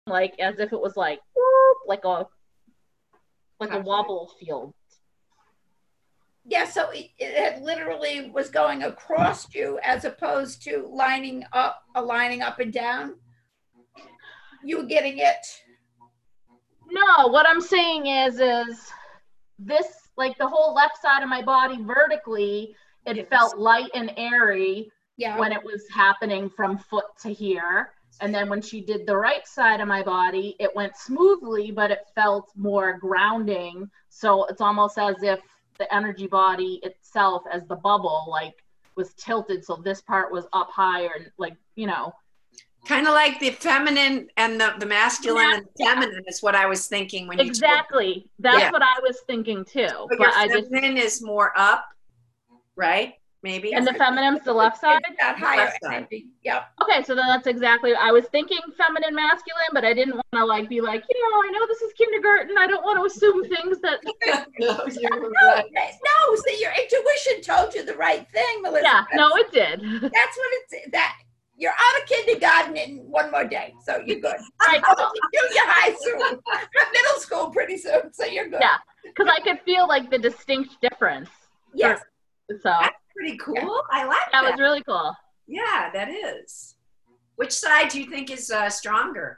like as if it was like whoop, like a wobble field. Yeah, so it literally was going across you as opposed to lining up and down. You were getting it? No, what I'm saying is this, like the whole left side of my body vertically, it felt light and airy when it was happening from foot to here. And then when she did the right side of my body, it went smoothly, but it felt more grounding. So it's almost as if the energy body itself, as the bubble, like was tilted. So this part was up higher, like, you know. Kind of like the feminine and the masculine and feminine is what I was thinking when you exactly. That's what I was thinking too. But your feminine is more up, right? Maybe. And the feminine's the left side? That higher energy. Yep. Okay, so then that's exactly, I was thinking feminine, masculine, but I didn't want to like be like, you know, I know this is kindergarten. I don't want to assume things that. No, so your intuition told you the right thing, Melissa. Yeah, no, it did. That's what it's, that you're out of kindergarten in one more day, so you're good. Right. Junior high soon, middle school pretty soon, so you're good. Yeah, because I could feel like the distinct difference. Yes. So that's pretty cool. Yeah. I like that. That was really cool. Yeah, that is. Which side do you think is stronger?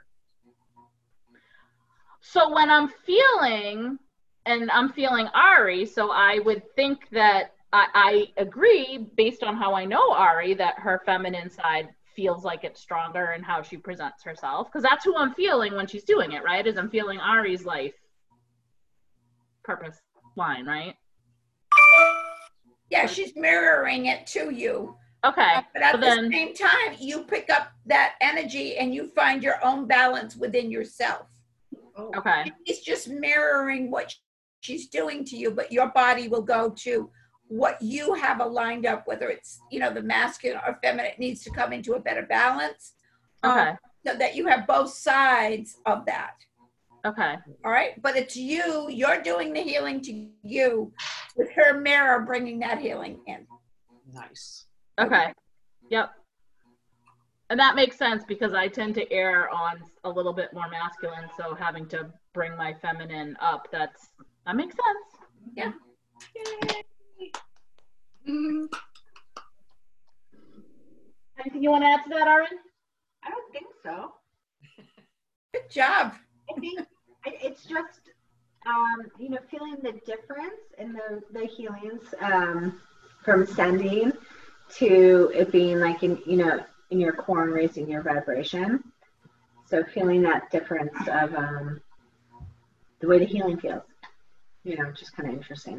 So when I'm feeling Ari, so I would think that I agree based on how I know Ari that her feminine side feels like it's stronger in how she presents herself, because that's who I'm feeling when she's doing it, right? Is I'm feeling Ari's life purpose line, right? Yeah, she's mirroring it to you. Okay. But at the same time, you pick up that energy and you find your own balance within yourself. Okay. It's just mirroring what she's doing to you, but your body will go to what you have aligned up, whether it's, you know, the masculine or feminine needs to come into a better balance. Okay. So that you have both sides of that. Okay. All right. But it's you're doing the healing to you with her mirror bringing that healing in. Nice. Okay. Yep. And that makes sense because I tend to err on a little bit more masculine. So having to bring my feminine up, that makes sense. Yeah. Yay. Mm-hmm. Anything you want to add to that, Arin? I don't think so. Good job. I think it's just, you know, feeling the difference in the healings from sending to it being like in, you know, in your core and raising your vibration. So feeling that difference of the way the healing feels, you know, just kind of interesting.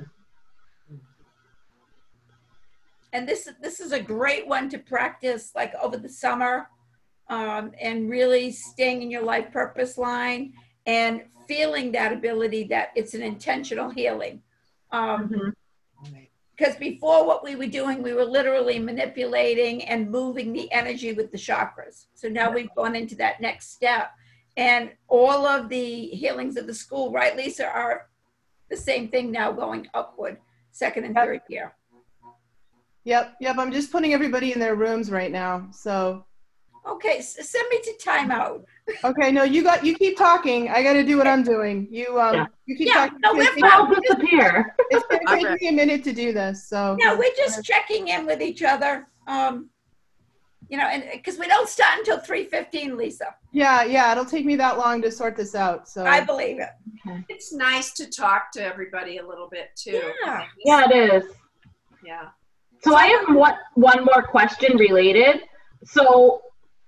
And this is a great one to practice like over the summer, and really staying in your life purpose line and feeling that ability that it's an intentional healing. Because before what we were doing, we were literally manipulating and moving the energy with the chakras. So now we've gone into that next step. And all of the healings of the school, right, Lisa, are the same thing now going upward, second and third year. Yep. I'm just putting everybody in their rooms right now. So. Okay, send me to timeout. Okay, no, you keep talking. I got to do what I'm doing. You keep talking. No, I'll disappear. It's going to take me a minute to do this. So. No, we're just checking in with each other. You know, and because we don't start until 3:15, Lisa. Yeah, it'll take me that long to sort this out. So. I believe it. Okay. It's nice to talk to everybody a little bit too. Yeah, it is. Yeah. So I have one more question related. So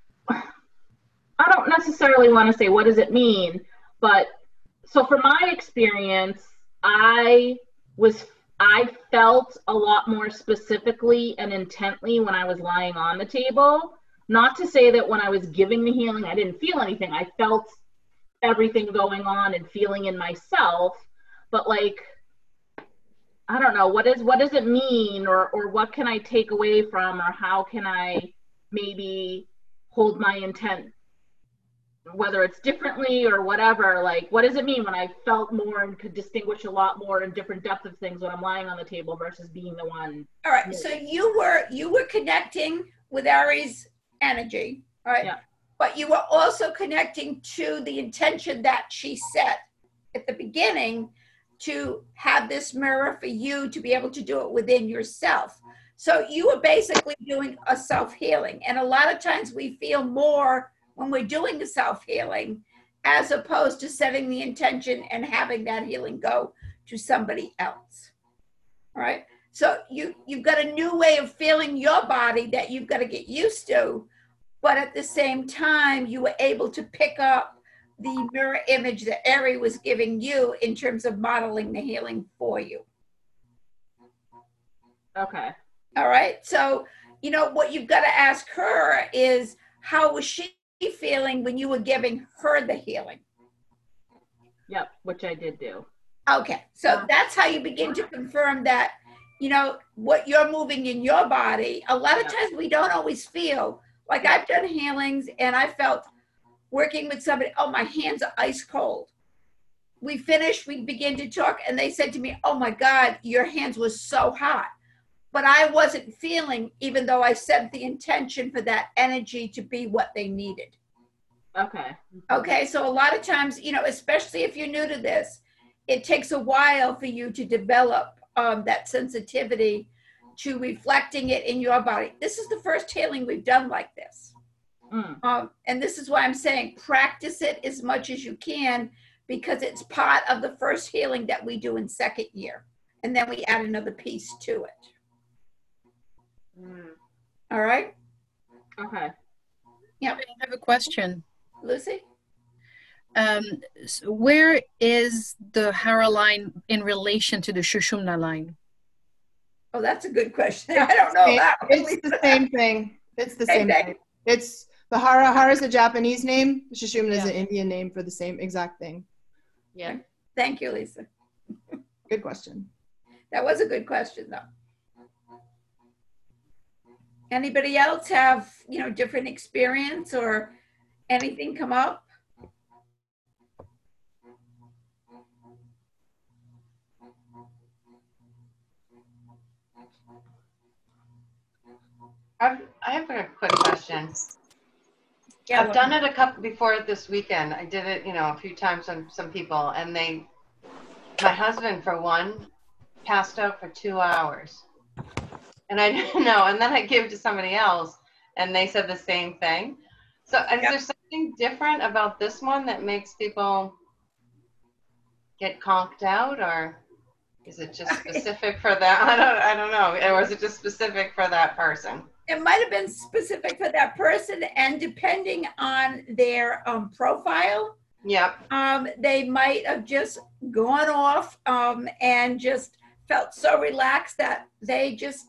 I don't necessarily want to say what does it mean, but so for my experience, I felt a lot more specifically and intently when I was lying on the table. Not to say that when I was giving the healing, I didn't feel anything. I felt everything going on and feeling in myself, but like, I don't know, what does it mean, or what can I take away from, or how can I maybe hold my intent, whether it's differently or whatever? Like, what does it mean when I felt more and could distinguish a lot more in different depth of things when I'm lying on the table versus being the one? All right, so you were connecting with Ari's energy, all right? Yeah. but you were also connecting to the intention that she set at the beginning to have this mirror for you to be able to do it within yourself. So you were basically doing a self-healing. And a lot of times we feel more when we're doing the self-healing as opposed to setting the intention and having that healing go to somebody else. All right. So you've got a new way of feeling your body that you've got to get used to. But at the same time, you were able to pick up the mirror image that Ari was giving you in terms of modeling the healing for you. Okay. All right. So, you know, what you've got to ask her is, how was she feeling when you were giving her the healing? Yep, which I did do. Okay. So that's how you begin to confirm that, you know, what you're moving in your body. A lot of times we don't always feel like, I've done healings and I felt working with somebody, oh, my hands are ice cold. We finished, we began to talk, and they said to me, oh my God, your hands were so hot. But I wasn't feeling, even though I set the intention for that energy to be what they needed. Okay. Okay, so a lot of times, you know, especially if you're new to this, it takes a while for you to develop that sensitivity to reflecting it in your body. This is the first healing we've done like this. And this is why I'm saying practice it as much as you can, because it's part of the first healing that we do in second year. And then we add another piece to it. All right? Okay. Yeah. I have a question. Lucy? So where is the Hara line in relation to the Shushumna line? Oh, that's a good question. I don't know that. It's the same thing. It's the same thing. It's the Hara. Hara is a Japanese name. Shushumna is an Indian name for the same exact thing. Yeah. Thank you, Lisa. Good question. That was a good question, though. Anybody else have, you know, different experience or anything come up? I have a quick question. Yeah, I've done it a couple before this weekend. I did it, you know, a few times on some people, and my husband for one, passed out for 2 hours. And I didn't know. And then I gave it to somebody else, and they said the same thing. So is there something different about this one that makes people get conked out, or is it just specific for that? I don't know. Or is it just specific for that person? It might have been specific for that person, and depending on their profile, they might have just gone off and just felt so relaxed that they just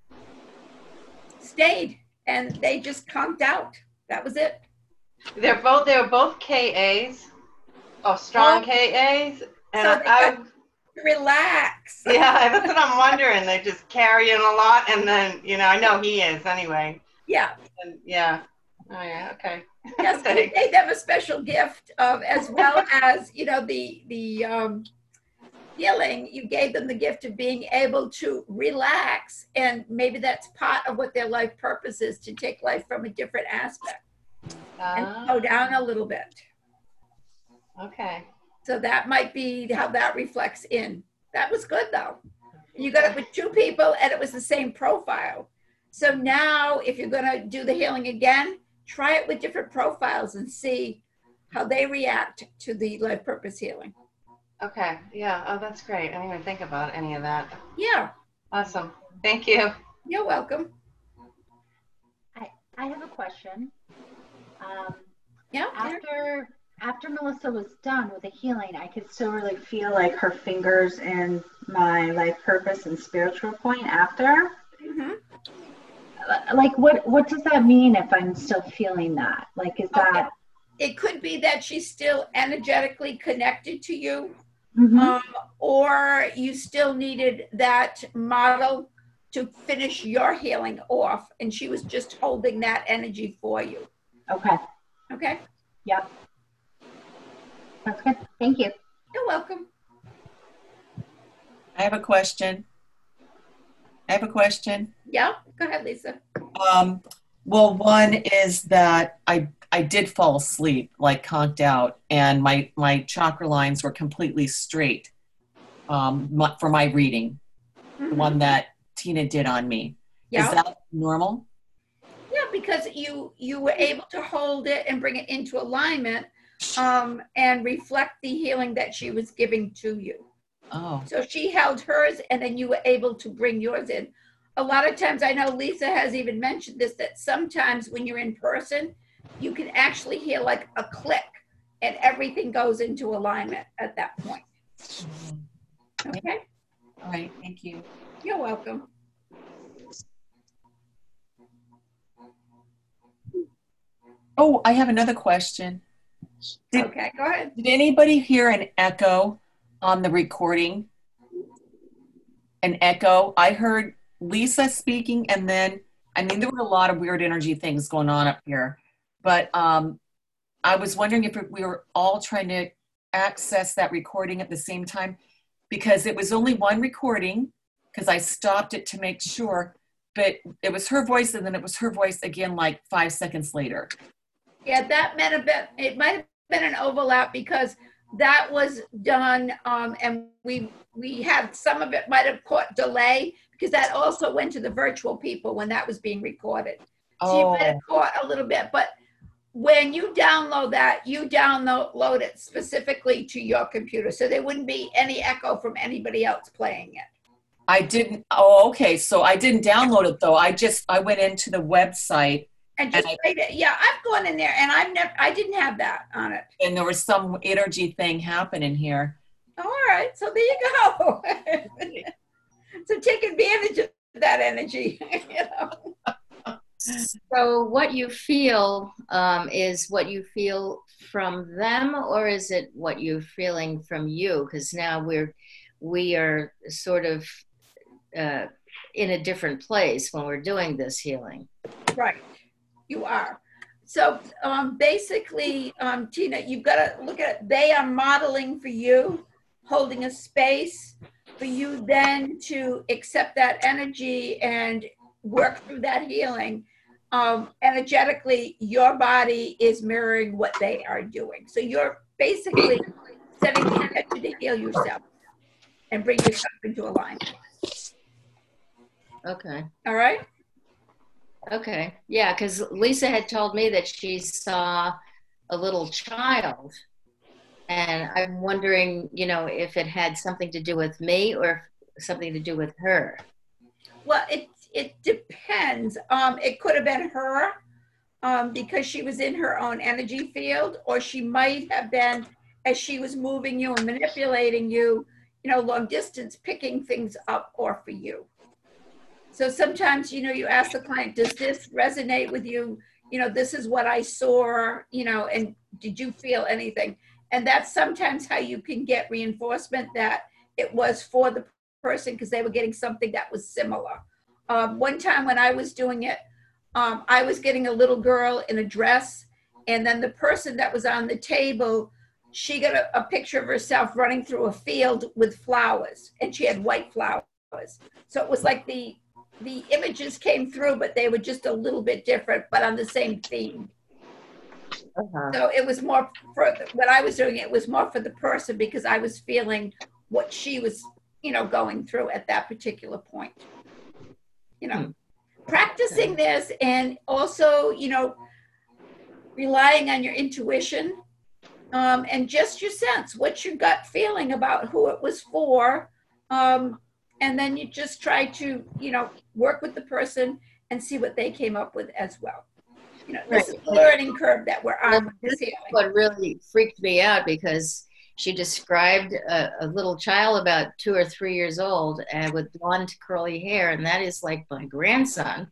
stayed and they just conked out. That was it. They were both KAs, strong KAs, and so I relax. Yeah, that's what I'm wondering. They're just carrying a lot, and then, you know, I know he is anyway. Yeah. And, yeah. Oh, yeah. Okay. Yes, you gave them a special gift of, as well as, you know, the healing. You gave them the gift of being able to relax, and maybe that's part of what their life purpose is, to take life from a different aspect and slow down a little bit. Okay. So that might be how that reflects in. That was good, though. You got it with 2 people, and it was the same profile. So now, if you're going to do the healing again, try it with different profiles and see how they react to the life purpose healing. Okay. Yeah. Oh, that's great. I didn't even think about any of that. Yeah. Awesome. Thank you. You're welcome. I have a question. Yeah. After Melissa was done with the healing, I could still really feel like her fingers in my life purpose and spiritual point after. Like, what does that mean if I'm still feeling that? Like, is that? It could be that she's still energetically connected to you, or you still needed that model to finish your healing off, and she was just holding that energy for you. Okay. Okay. Yep. That's good. Thank you. You're welcome. I have a question. Yeah, go ahead, Lisa. Well, one is that I I did fall asleep, like conked out, and my chakra lines were completely straight for my reading, the one that Tina did on me. Yeah. Is that normal? Yeah, because you were able to hold it and bring it into alignment and reflect the healing that she was giving to you. Oh. So she held hers, and then you were able to bring yours in. A lot of times, I know Lisa has even mentioned this, that sometimes when you're in person, you can actually hear like a click and everything goes into alignment at that point. Okay? All right, thank you. You're welcome. Oh, I have another question. Okay, go ahead. Did anybody hear an echo on the recording? An echo? I heard Lisa speaking, and then, I mean, there were a lot of weird energy things going on up here, but I was wondering if we were all trying to access that recording at the same time, because it was only one recording, because I stopped it to make sure, but it was her voice, and then it was her voice again like 5 seconds later. Yeah, that might have been, it might have been an overlap, because that was done, and we had some of it might have caught delay, because that also went to the virtual people when that was being recorded. So you might have caught a little bit, but when you download that, you download it specifically to your computer, so there wouldn't be any echo from anybody else playing it. I didn't, oh, okay, so I didn't download it though. I went into the website. And just played it. Yeah, I've gone in there, and I didn't have that on it. And there was some energy thing happening here. All right, so there you go. So take advantage of that energy. You know? So what you feel is what you feel from them, or is it what you're feeling from you? Because now we are sort of in a different place when we're doing this healing. Right. You are. So basically, Tina, you've got to look at it. They are modeling for you, holding a space for you then to accept that energy and work through that healing. Energetically, your body is mirroring what they are doing. So you're basically setting the intention to heal yourself and bring yourself into alignment. Okay. All right? Okay. Yeah, because Lisa had told me that she saw a little child, and I'm wondering, you know, if it had something to do with me or something to do with her. Well, it depends. It could have been her because she was in her own energy field, or she might have been, as she was moving you and manipulating you, you know, long distance, picking things up or for you. So sometimes, you know, you ask the client, does this resonate with you? You know, this is what I saw, you know, and did you feel anything? And that's sometimes how you can get reinforcement that it was for the person because they were getting something that was similar. One time when I was doing it, I was getting a little girl in a dress, and then the person that was on the table, she got a picture of herself running through a field with flowers, and she had white flowers. So it was like the images came through, but they were just a little bit different, but on the same theme. So it was more for, when I was doing it, it was more for the person because I was feeling what she was, you know, going through at that particular point. You know, practicing this and also, you know, relying on your intuition and just your sense, what's your gut feeling about who it was for. And then you just try to, you know, work with the person and see what they came up with as well. You know, this is the learning curve that we're on. This is what really freaked me out because she described a little child about 2 or 3 years old and with blonde curly hair, and that is like my grandson.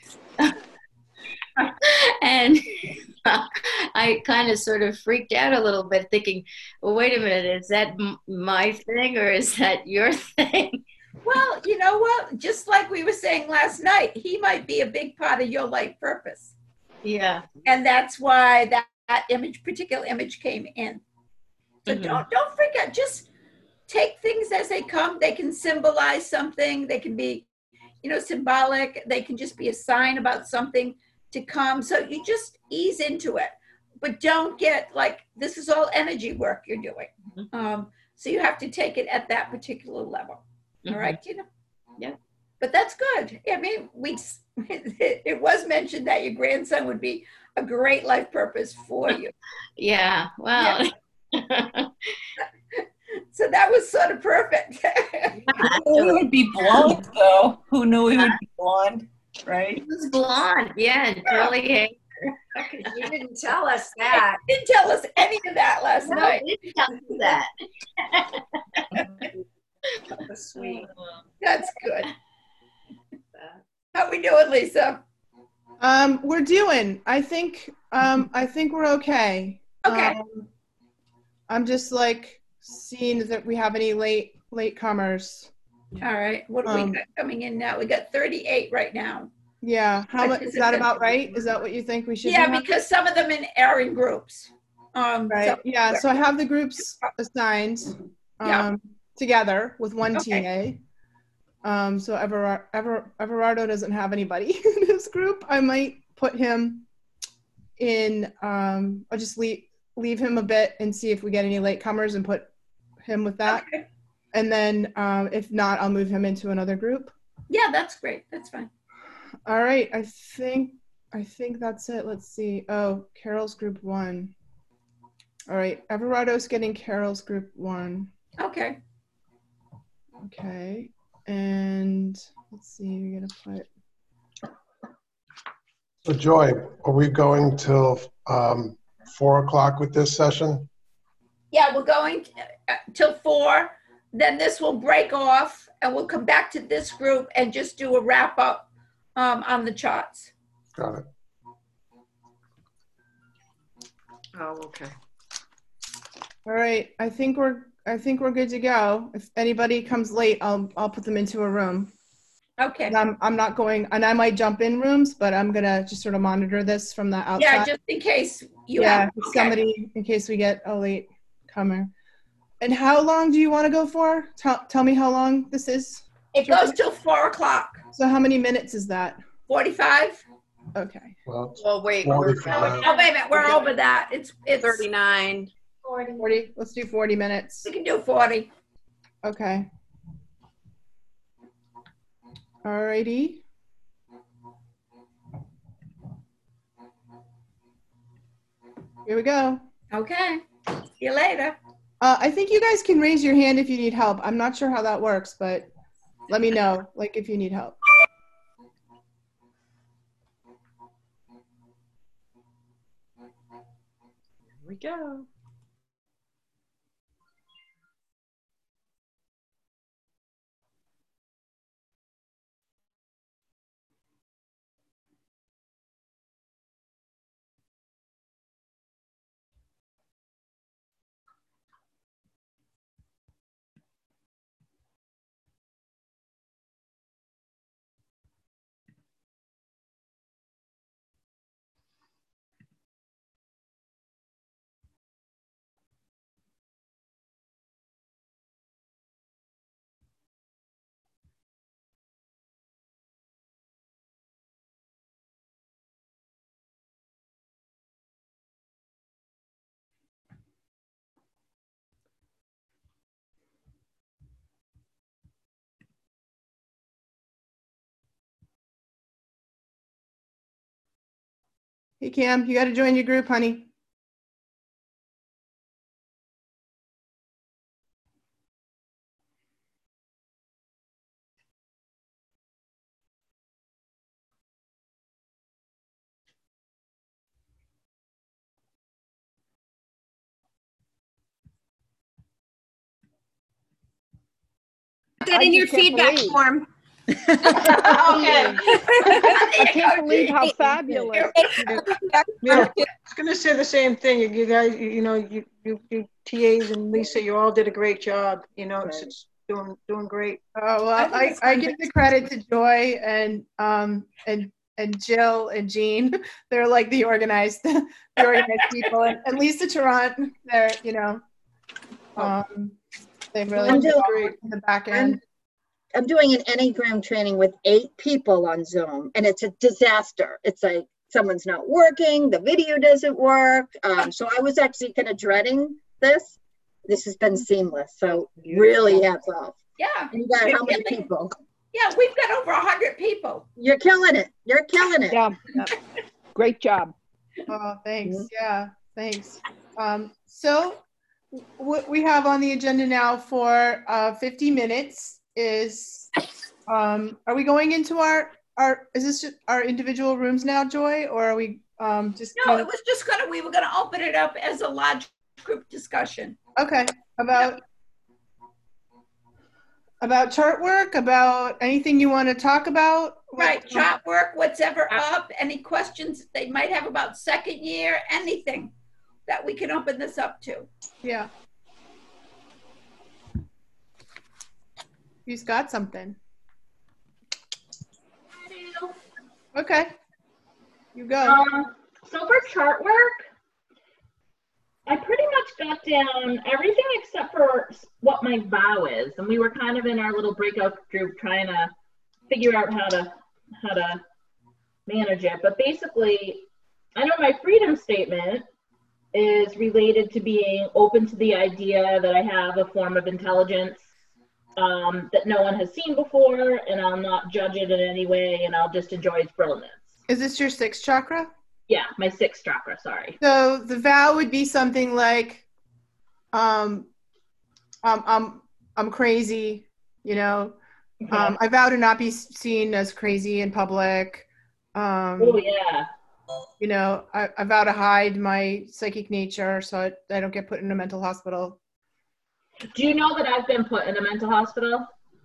And I kind of sort of freaked out a little bit thinking, well, wait a minute, is that my thing or is that your thing? Well, you know what? Just like we were saying last night, he might be a big part of your life purpose. Yeah. And that's why that image, particular image came in. So don't freak out. Just take things as they come. They can symbolize something. They can be, you know, symbolic. They can just be a sign about something to come. So you just ease into it. but don't get like, this is all energy work you're doing. So you have to take it at that particular level. All right, Tina? Yeah. But that's good. I mean, it was mentioned that your grandson would be a great life purpose for you. Yeah, well. Yeah. So that was sort of perfect. Who knew he would be blonde, though? Who knew he would be blonde, right? He was blonde, yeah, curly hair. You didn't tell us that. You didn't tell us any of that last No, night. we didn't tell you that. That's sweet. That's good. How we doing, Lisa? We're doing. I think we're okay. Okay. I'm just like seeing that we have any late comers. All right. What do we got coming in now? We got 38 right now. Yeah. How much is that about right? Is that what you think we should? Yeah, because some of them are in groups. Right. So, yeah. So I have the groups assigned together with one TA. So Everardo doesn't have anybody in this group. I might put him in. I'll just leave him a bit and see if we get any latecomers and put him with that. Okay. And then if not, I'll move him into another group. Yeah, that's great. That's fine. All right. I think that's it. Let's see. Oh, Carol's group 1. All right. Everardo's getting Carol's group 1. Okay. Okay. And let's see, we're gonna put. So Joy, are we going till 4 o'clock with this session? Yeah, we're going till 4. Then this will break off and we'll come back to this group and just do a wrap up on the charts. Got it. Oh, okay. All right, I think we're good to go. If anybody comes late, I'll put them into a room. Okay. And I'm not going, and I might jump in rooms, but I'm gonna just sort of monitor this from the outside. Yeah, just in case you have somebody, in case we get a late comer. And how long do you want to go for? Tell me how long this is. It goes till 4 o'clock. So how many minutes is that? 45. Okay. Well, wait. Oh, wait a minute. We're over that. It's 39. 40. Let's do 40 minutes. We can do 40. Okay. All righty. Here we go. Okay. See you later. I think you guys can raise your hand if you need help. I'm not sure how that works, but let me know, like, if you need help. Here we go. Hey, Cam, you got to join your group, honey. That in your feedback form. Okay. I can't believe how fabulous. Yeah, I was going to say the same thing. You guys, you know, you TAs and Lisa, you all did a great job. You know, it's doing great. Oh well, I give the credit to Joy and Jill and Jean. They're like the organized people, and Lisa Tarrant. They're they really do great in the back end. I'm doing an Enneagram training with 8 people on Zoom, and it's a disaster. It's like someone's not working, the video doesn't work. So I was actually kind of dreading this. This has been seamless. So really hats off. Yeah. And you got how many people? Yeah, we've got over 100 people. You're killing it. You're killing it. Yeah. Great job. Oh, thanks. Yeah, thanks. So what we have on the agenda now for 50 minutes is, are we going into is this just our individual rooms now, Joy, or are we just? No, it was just we were gonna open it up as a large group discussion. Okay, about chart work, about anything you want to talk about? Right, chart work, what's ever up, any questions they might have about second year, anything that we can open this up to. Yeah. Who's got something? Okay. You go. So for chart work, I pretty much got down everything except for what my vow is, and we were kind of in our little breakout group trying to figure out how to manage it. But basically, I know my freedom statement is related to being open to the idea that I have a form of intelligence that no one has seen before, and I'll not judge it in any way, and I'll just enjoy its brilliance. Is this your sixth chakra? Yeah, my sixth chakra, sorry. So the vow would be something like, I'm crazy, you know. Okay. I vow to not be seen as crazy in public. Oh, yeah. You know, I vow to hide my psychic nature so I don't get put in a mental hospital. Do you know that I've been put in a mental hospital?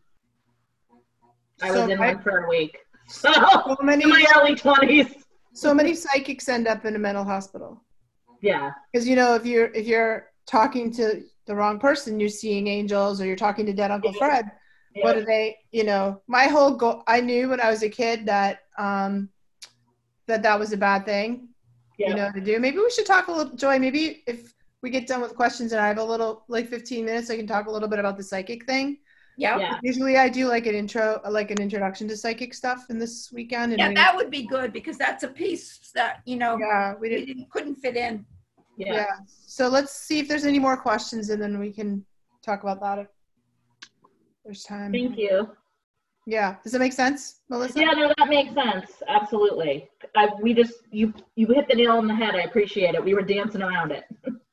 I was in one for a week. So many, in my early 20s. So many psychics end up in a mental hospital. Yeah. Because, you know, if you're talking to the wrong person, you're seeing angels, or you're talking to dead Uncle Fred. Yeah. What do they, you know, my whole goal, I knew when I was a kid that that was a bad thing, you know, to do. Maybe we should talk a little, Joy, maybe if we get done with questions and I have a little, like 15 minutes, I can talk a little bit about the psychic thing. Yeah. Usually I do like an introduction to psychic stuff in this weekend. And yeah, that would be good, because that's a piece that, you know, we couldn't fit in. Yeah. So let's see if there's any more questions, and then we can talk about that if there's time. Thank you. Yeah. Does that make sense, Melissa? Yeah, no, that makes sense. Absolutely. You hit the nail on the head. I appreciate it. We were dancing around it.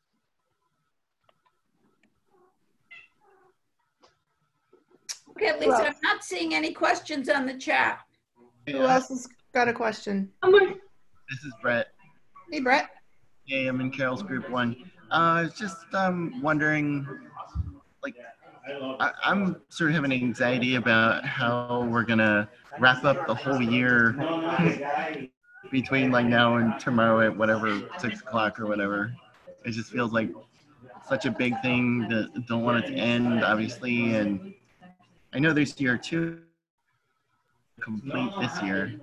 Okay, Lisa, I'm not seeing any questions on the chat. Who else has got a question? This is Brett. Hey, Brett. Hey, I'm in Carol's group 1. I was just wondering, like, I'm sort of having anxiety about how we're going to wrap up the whole year between like now and tomorrow at whatever, 6 o'clock or whatever. It just feels like such a big thing that don't want it to end, obviously, and I know there's year 2 complete this year.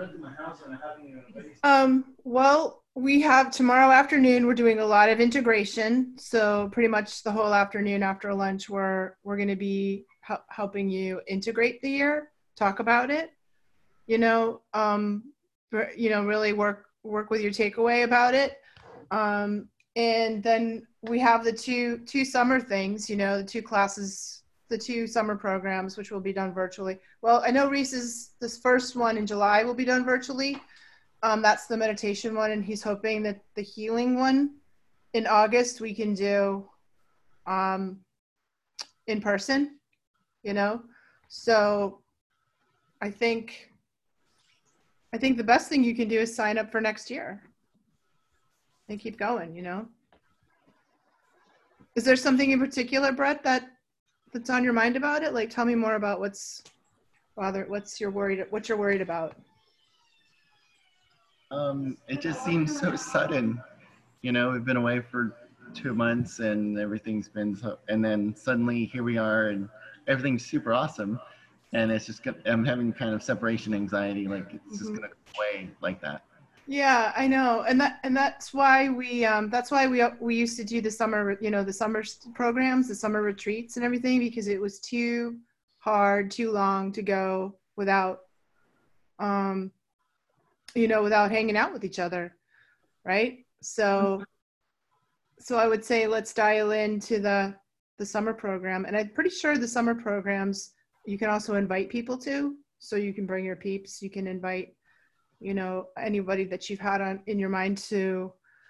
Well, we have tomorrow afternoon, we're doing a lot of integration. So pretty much the whole afternoon after lunch, we're going to be helping you integrate the year, talk about it, you know, really work with your takeaway about it. And then we have the two summer things, you know, the 2 classes, the 2 summer programs, which will be done virtually. Well, I know this first one in July will be done virtually. That's the meditation one, and he's hoping that the healing one in August we can do in person, you know. So I think the best thing you can do is sign up for next year and keep going, you know. Is there something in particular, Brett, that's on your mind about it? Like, tell me more about what you're worried about. It just seems so sudden, you know. We've been away for 2 months and everything's been and then suddenly here we are and everything's super awesome, and it's just I'm having kind of separation anxiety, like it's just gonna go away like that. Yeah, I know, and that's why we used to do the summer, you know, the summer programs, the summer retreats and everything, because it was too hard, too long to go without you know, without hanging out with each other, right? So I would say let's dial into the summer program. And I'm pretty sure the summer programs, you can also invite people to, so you can bring your peeps, you can invite, you know, anybody that you've had in your mind to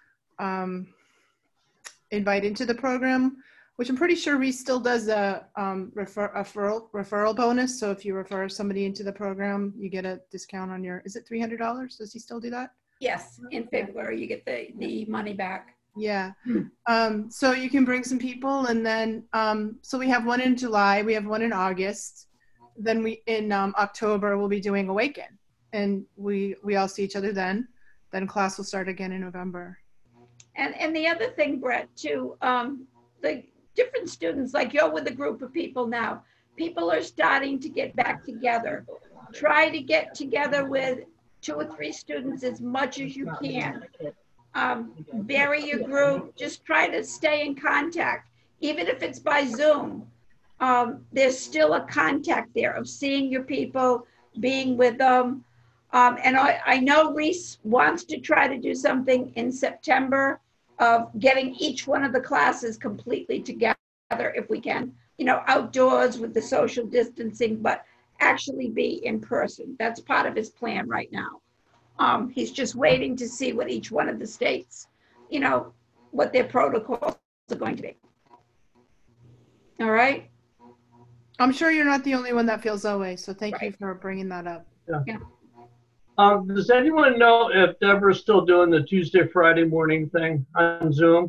invite into the program, which I'm pretty sure Reese still does a referral bonus. So if you refer somebody into the program, you get a discount on your, is it $300? Does he still do that? Yes, in February you get the money back. Yeah. So you can bring some people, and then so we have one in July, we have one in August, then we in October we'll be doing Awaken, and we all see each other then class will start again in November. And the other thing, Brett, too, the different students, like you're with a group of people now, people are starting to get back together. Try to get together with 2 or 3 students as much as you can. Vary your group, just try to stay in contact. Even if it's by Zoom, there's still a contact there of seeing your people, being with them. And I know Reese wants to try to do something in September of getting each one of the classes completely together if we can, you know, outdoors with the social distancing, but actually be in person. That's part of his plan right now. He's just waiting to see what each one of the states, you know, what their protocols are going to be. All right? I'm sure you're not the only one that feels that way, so thank you for bringing that up. Yeah. Does anyone know if Deborah's still doing the Tuesday, Friday morning thing on Zoom?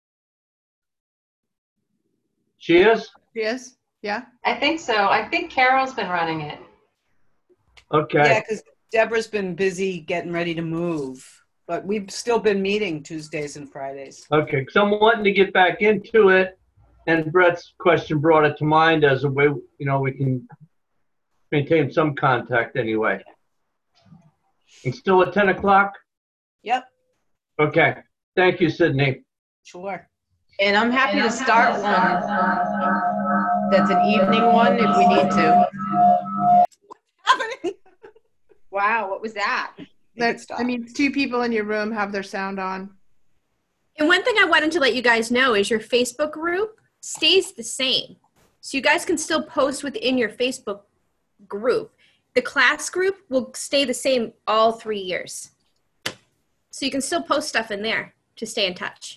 She is? She is, yeah. I think so. I think Carol's been running it. Okay. Yeah, because Deborah's been busy getting ready to move, but we've still been meeting Tuesdays and Fridays. Okay, because I'm wanting to get back into it, and Brett's question brought it to mind as a way, you know, we can maintain some contact anyway. And still at 10 o'clock? Yep. Okay. Thank you, Sydney. Sure. And I'm happy to start one that's an evening one if we need to. Wow, what was that? I mean, 2 people in your room have their sound on. And one thing I wanted to let you guys know is your Facebook group stays the same. So you guys can still post within your Facebook group. The class group will stay the same all 3 years. So you can still post stuff in there to stay in touch.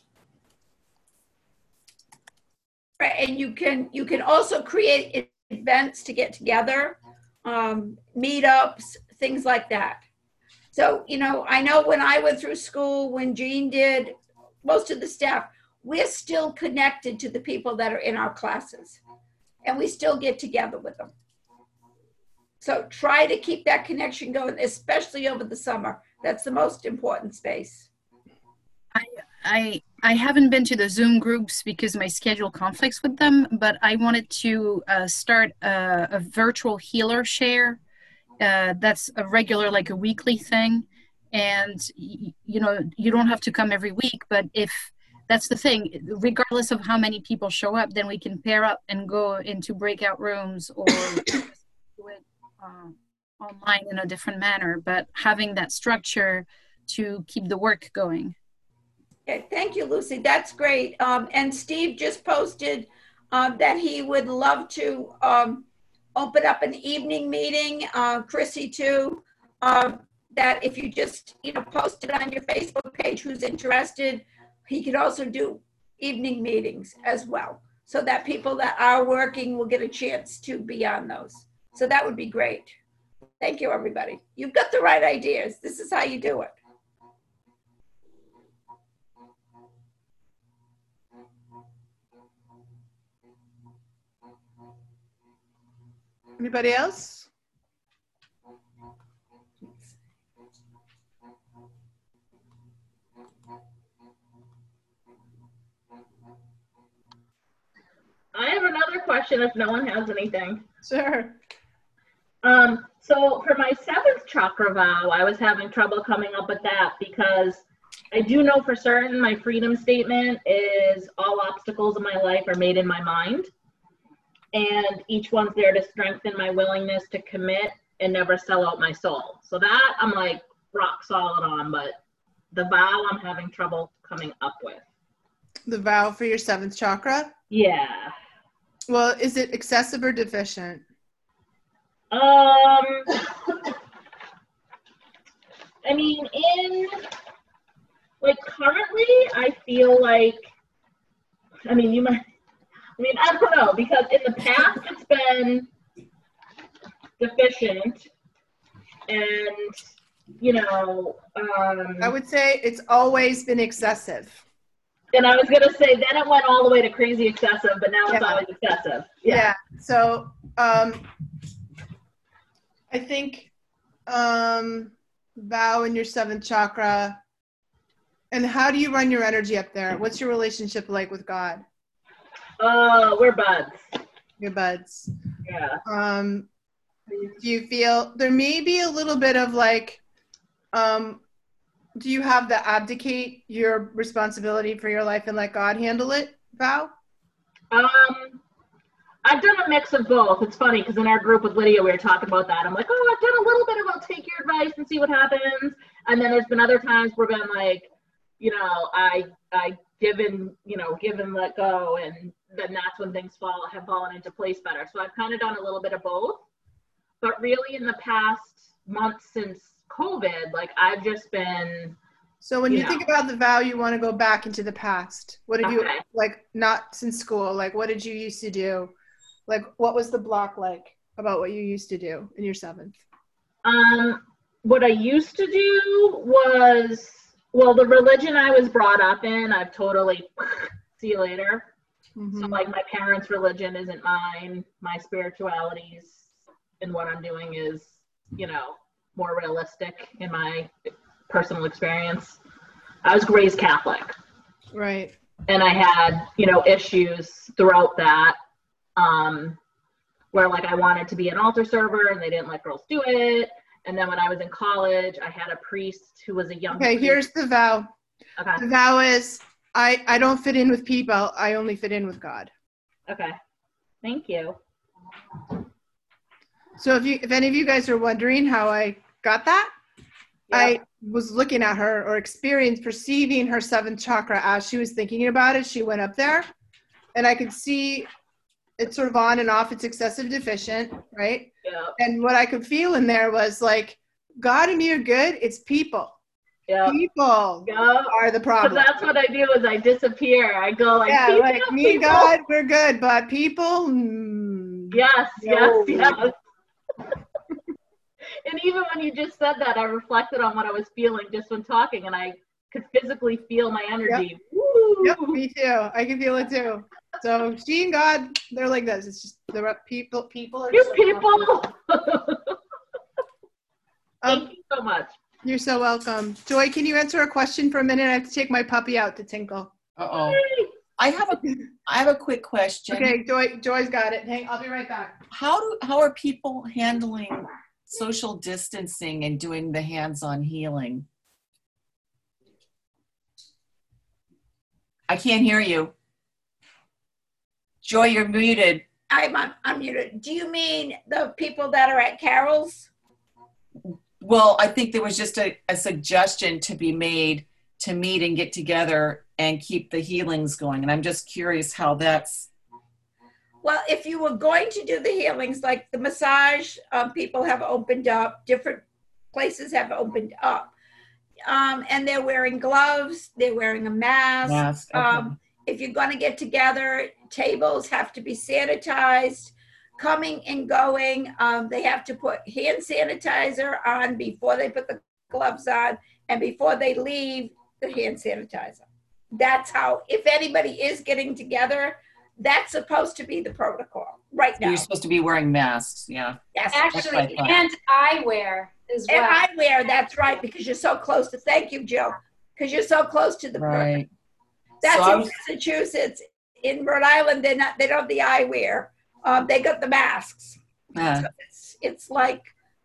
Right, and you can also create events to get together, meetups, things like that. So, you know, I know when I went through school, when Jean did, most of the staff, we're still connected to the people that are in our classes, and we still get together with them. So try to keep that connection going, especially over the summer. That's the most important space. I haven't been to the Zoom groups because my schedule conflicts with them, but I wanted to start a virtual healer share. That's a regular, like a weekly thing. And, you know, you don't have to come every week, but if that's the thing, regardless of how many people show up, then we can pair up and go into breakout rooms or do it online in a different manner, but having that structure to keep the work going. Okay, thank you, Lucy. That's great. And Steve just posted that he would love to open up an evening meeting. Chrissy too. That if you just post it on your Facebook page, who's interested, he could also do evening meetings as well, so that people that are working will get a chance to be on those. So that would be great. Thank you, everybody. You've got the right ideas. This is how you do it. Anybody else? I have another question if no one has anything. Sure. So for my 7th chakra vow, I was having trouble coming up with that because I do know for certain my freedom statement is all obstacles in my life are made in my mind. And each one's there to strengthen my willingness to commit and never sell out my soul. So that I'm like, rock solid on, but the vow I'm having trouble coming up with. The vow for your 7th chakra? Yeah. Well, is it excessive or deficient? I mean, currently, I feel like, I don't know, because in the past it's been deficient, and, I would say it's always been excessive. And I was going to say, then it went all the way to crazy excessive, but now it's always excessive. Yeah. So, I think, vow in your 7th chakra. And how do you run your energy up there? What's your relationship like with God? We're buds. You're buds. Yeah. Do you feel there may be a little bit of like, do you have to abdicate your responsibility for your life and let God handle it, vow? I've done a mix of both. It's funny because in our group with Lydia, we were talking about that. I'm like, I've done a little bit of I'll take your advice and see what happens. And then there's been other times where I've been like, I given, let go, and then that's when things have fallen into place better. So I've kind of done a little bit of both. But really in the past month since COVID, I've just been. So when you think about the vow, you want to go back into the past. What did you, not since school, what did you used to do? What was the block like about what you used to do in your 7th? What I used to do was, the religion I was brought up in, I've totally, see you later. Mm-hmm. So my parents' religion isn't mine. My spiritualities and what I'm doing is, more realistic in my personal experience. I was raised Catholic. Right. And I had, issues throughout that. Where I wanted to be an altar server and they didn't let girls do it. And then when I was in college, I had a priest who was a young priest. Here's the vow. Okay. The vow is, I don't fit in with people. I only fit in with God. Okay. Thank you. So if any of you guys are wondering how I got that, I was looking at her or perceiving her 7th chakra as she was thinking about it. She went up there and I could see it's sort of on and off. It's excessive deficient, right? Yeah. And what I could feel in there was God and me are good. It's people. Yeah. People are the problem. So that's what I do is I disappear. I go me and God, we're good, but people. Yes. No. Yes. And even when you just said that, I reflected on what I was feeling just when talking, and I could physically feel my energy. Yep, me too. I can feel it too. So she and God, they're like this. It's just the people. People are. You people. Thank you so much. You're so welcome. Joy, can you answer a question for a minute? I have to take my puppy out to tinkle. Uh-oh. I have a quick question. Okay, Joy's got it. Hey, I'll be right back. How are people handling social distancing and doing the hands-on healing? I can't hear you. Joy, you're muted. I'm muted. Do you mean the people that are at Carol's? Well, I think there was just a suggestion to be made to meet and get together and keep the healings going. And I'm just curious how that's. Well, if you were going to do the healings, like the massage, people have opened up, different places have opened up. And they're wearing gloves, they're wearing a mask. Okay. If you're going to get together, tables have to be sanitized. Coming and going, they have to put hand sanitizer on before they put the gloves on, and before they leave, the hand sanitizer. That's how, if anybody is getting together, that's supposed to be the protocol right now. You're supposed to be wearing masks, yeah. Yes, actually, and eyewear as well. And eyewear, that's right, because you're so close to, thank you, Jill, because you're so close to the person. That's so in Massachusetts. In Rhode Island, they don't have the eyewear. They got the masks. So it's like,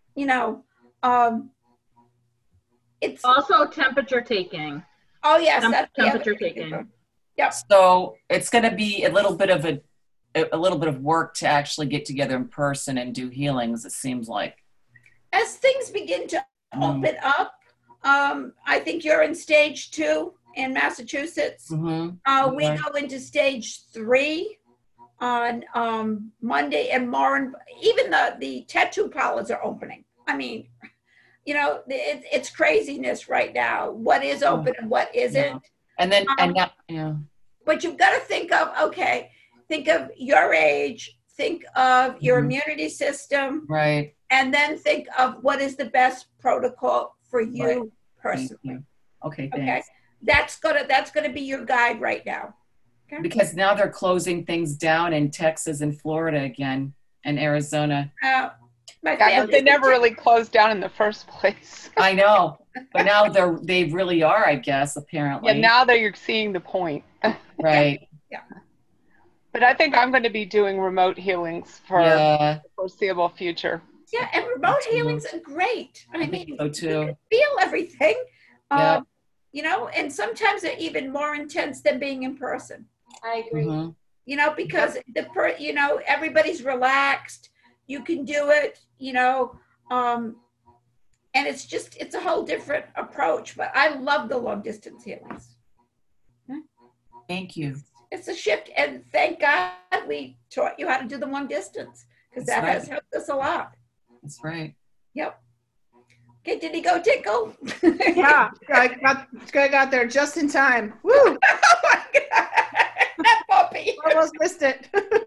it's also temperature taking. Oh yes, that's temperature taking. Yep. So it's going to be a little bit of work to actually get together in person and do healings. It seems like. As things begin to open up, I think you're in stage 2 in Massachusetts. Mm-hmm. We go into stage 3 on Monday, and more, even the tattoo parlors are opening. I mean, you know, it's craziness right now. What is open and what isn't. Yeah. And then, yeah. But you've got to think of your age, think of your immunity system, right, and then think of what is the best protocol for you personally. Okay, Okay, thanks. that's gonna be your guide right now. Okay? Because now they're closing things down in Texas and Florida again, and Arizona. But they never really closed down in the first place. I know, but now they really are, I guess, apparently. Yeah, now that you're seeing the point. Right. Yeah. But I think I'm going to be doing remote healings for the foreseeable future. Yeah, and remote healings are great. I mean, so too. You can feel everything. Yeah. You know, and sometimes they're even more intense than being in person. I agree. Mm-hmm. You know, because you know, everybody's relaxed. You can do it, you know, and it's a whole different approach. But I love the long distance healings. Thank you. It's a shift, and thank God we taught you how to do the long distance, because that has helped us a lot. That's right. Yep. Okay, did he go tickle? Yeah, I got there just in time. Woo! Oh my God. That puppy. Almost missed it.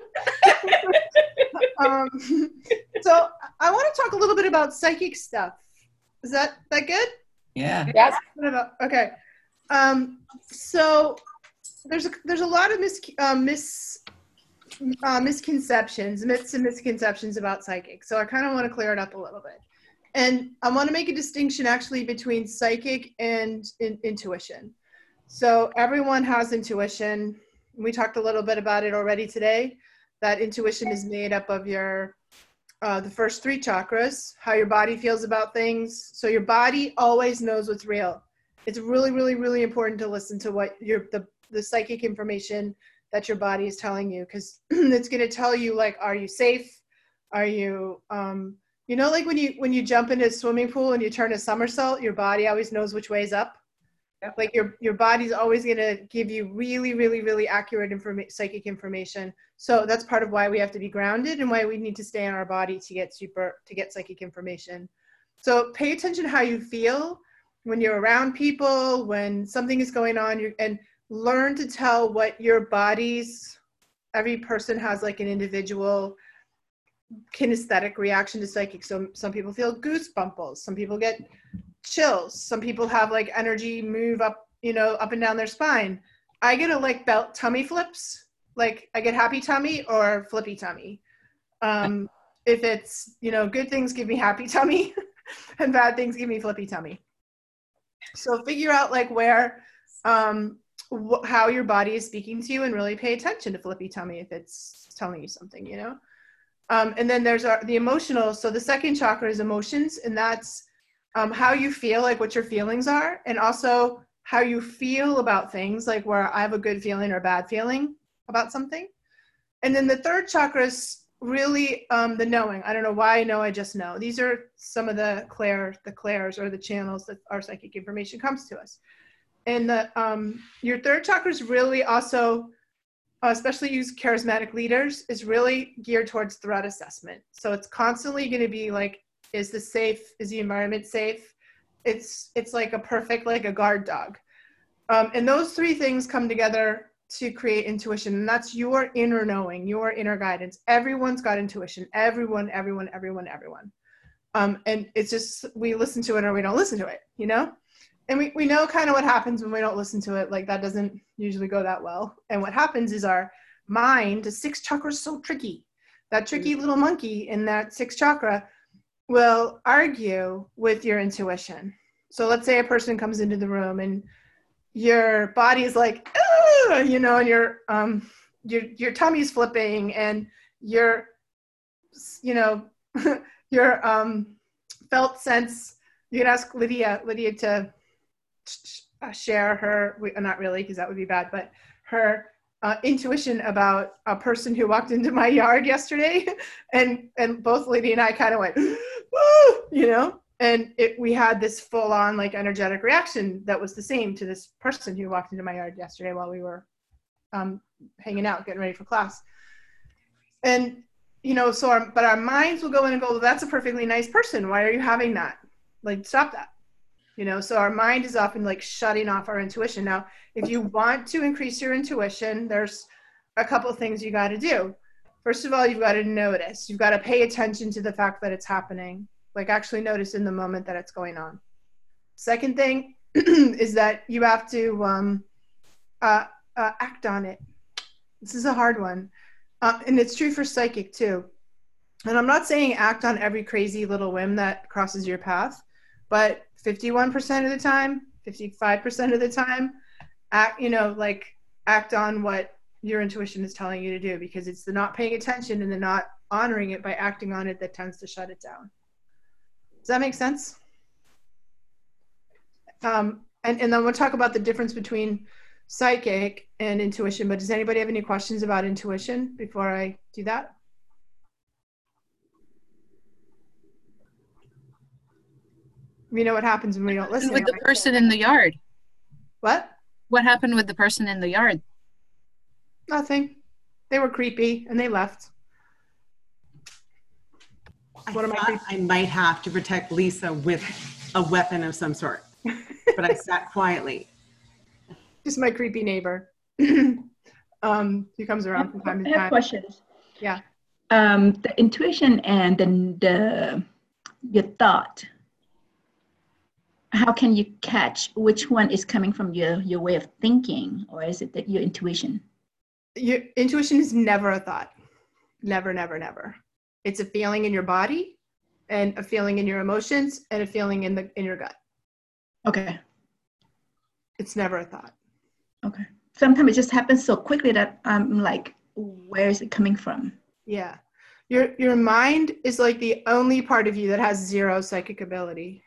So I want to talk a little bit about psychic stuff. Is that good? Yeah. Yes. Okay. So there's a lot of misconceptions, myths and misconceptions about psychic. So I kind of want to clear it up a little bit. And I want to make a distinction actually between psychic and intuition. So everyone has intuition. We talked a little bit about it already today, that intuition is made up of your the first 3 chakras, how your body feels about things. So your body always knows what's real. It's really, really, really important to listen to what the psychic information that your body is telling you, because it's going to tell you, like, are you safe? Are you, you know, like when you jump into a swimming pool and you turn a somersault, your body always knows which way is up. Yep. Like your body's always going to give you really, really, really accurate psychic information. So that's part of why we have to be grounded and why we need to stay in our body to get psychic information. So pay attention to how you feel when you're around people, when something is going on, and learn to tell what your body's, every person has like an individual kinesthetic reaction to psychic. So some people feel goosebumples, some people get chills, some people have like energy move up, you know, up and down their spine. I get like belt tummy flips, like I get happy tummy or flippy tummy. If it's, you know, good things give me happy tummy and bad things give me flippy tummy. So figure out like where, how your body is speaking to you, and really pay attention to flippy tummy if it's telling you something, you know. And then there's the emotional. So the second chakra is emotions, and that's how you feel, like what your feelings are, and also how you feel about things, like where I have a good feeling or a bad feeling about something. And then the third chakra is really the knowing. I don't know why I know, I just know. These are some of the clairs or the channels that our psychic information comes to us. And your third chakra is really also, especially use charismatic leaders, is really geared towards threat assessment. So it's constantly going to be like, is this safe? Is the environment safe? It's like a perfect, like a guard dog. And those 3 things come together to create intuition. And that's your inner knowing, your inner guidance. Everyone's got intuition. Everyone. And it's just, we listen to it or we don't listen to it, you know? And we know kind of what happens when we don't listen to it. Like that doesn't usually go that well. And what happens is our mind, the 6th chakra is so tricky. That tricky little monkey in that 6th chakra will argue with your intuition. So let's say a person comes into the room and your body is like, you know, and your tummy's flipping and your, you know, your felt sense. You can ask Lydia to share her, not really, because that would be bad, but her intuition about a person who walked into my yard yesterday, and both Lydia and I kind of went, woo, you know, And we had this full on like energetic reaction that was the same to this person who walked into my yard yesterday while we were hanging out, getting ready for class. And, you know, but our minds will go in and go, well, that's a perfectly nice person. Why are you having that? Like, stop that. You know, so our mind is often like shutting off our intuition. Now, if you want to increase your intuition, there's a couple of things you got to do. First of all, you've got to notice. You've got to pay attention to the fact that it's happening. Like, actually notice in the moment that it's going on. Second thing is that you have to act on it. This is a hard one. And it's true for psychic too. And I'm not saying act on every crazy little whim that crosses your path, but 51% of the time, 55% of the time, act on what your intuition is telling you to do, because it's the not paying attention and the not honoring it by acting on it that tends to shut it down. Does that make sense? And then we'll talk about the difference between psychic and intuition, but does anybody have any questions about intuition before I do that? We know what happens when we don't listen. With the person in the yard. What? What happened with the person in the yard? Nothing. They were creepy and they left. I might have to protect Lisa with a weapon of some sort, but I sat quietly. Just my creepy neighbor. He comes around from time to time. I have questions. Yeah. The intuition and your thought. How can you catch which one is coming from your way of thinking, or is it that your intuition? Your intuition is never a thought. Never, never, never. It's a feeling in your body, and a feeling in your emotions, and a feeling in your gut. Okay. It's never a thought. Okay. Sometimes it just happens so quickly that I'm like, where is it coming from? Yeah. Your mind is like the only part of you that has zero psychic ability.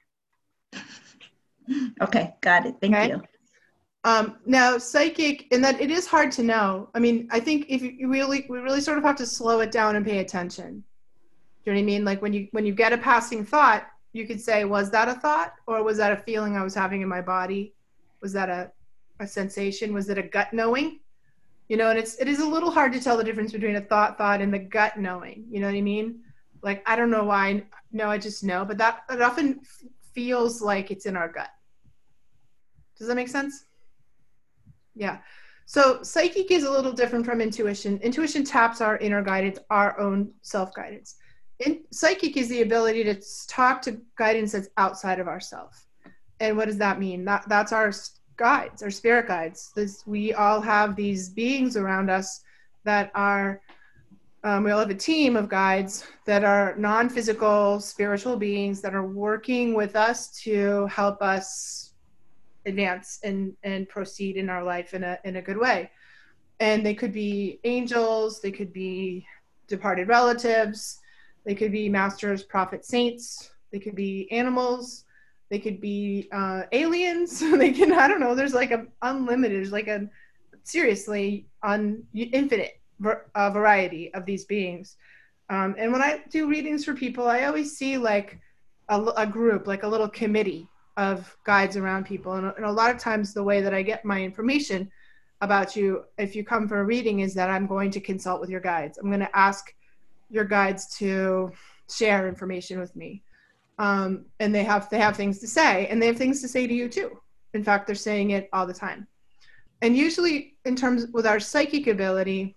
Okay, got it. Thank you. Now, psychic, and that it is hard to know. I mean, I think if we really sort of have to slow it down and pay attention. Do you know what I mean? Like when you get a passing thought, you could say, was that a thought, or was that a feeling I was having in my body? Was that a sensation? Was it a gut knowing? You know, and it is a little hard to tell the difference between a thought and the gut knowing. You know what I mean? Like, I don't know why. No, I just know. But that it often feels like it's in our gut. Does that make sense? Yeah. So psychic is a little different from intuition. Intuition taps our inner guidance, our own self-guidance. Psychic is the ability to talk to guidance that's outside of ourselves. And what does that mean? That's our guides, our spirit guides. We all have these beings around us that are, we all have a team of guides that are non-physical spiritual beings that are working with us to help us advance and proceed in our life in a good way. And they could be angels, they could be departed relatives, they could be masters, prophets, saints, they could be animals, they could be aliens, they can, I don't know, there's like a unlimited, there's like a seriously infinite variety of these beings. And when I do readings for people, I always see like a group, like a little committee of guides around people. And a lot of times the way that I get my information about you, if you come for a reading, is that I'm going to consult with your guides. I'm going to ask your guides to share information with me. And they have things to say, and they have things to say to you too. In fact, they're saying it all the time. And usually in terms with our psychic ability,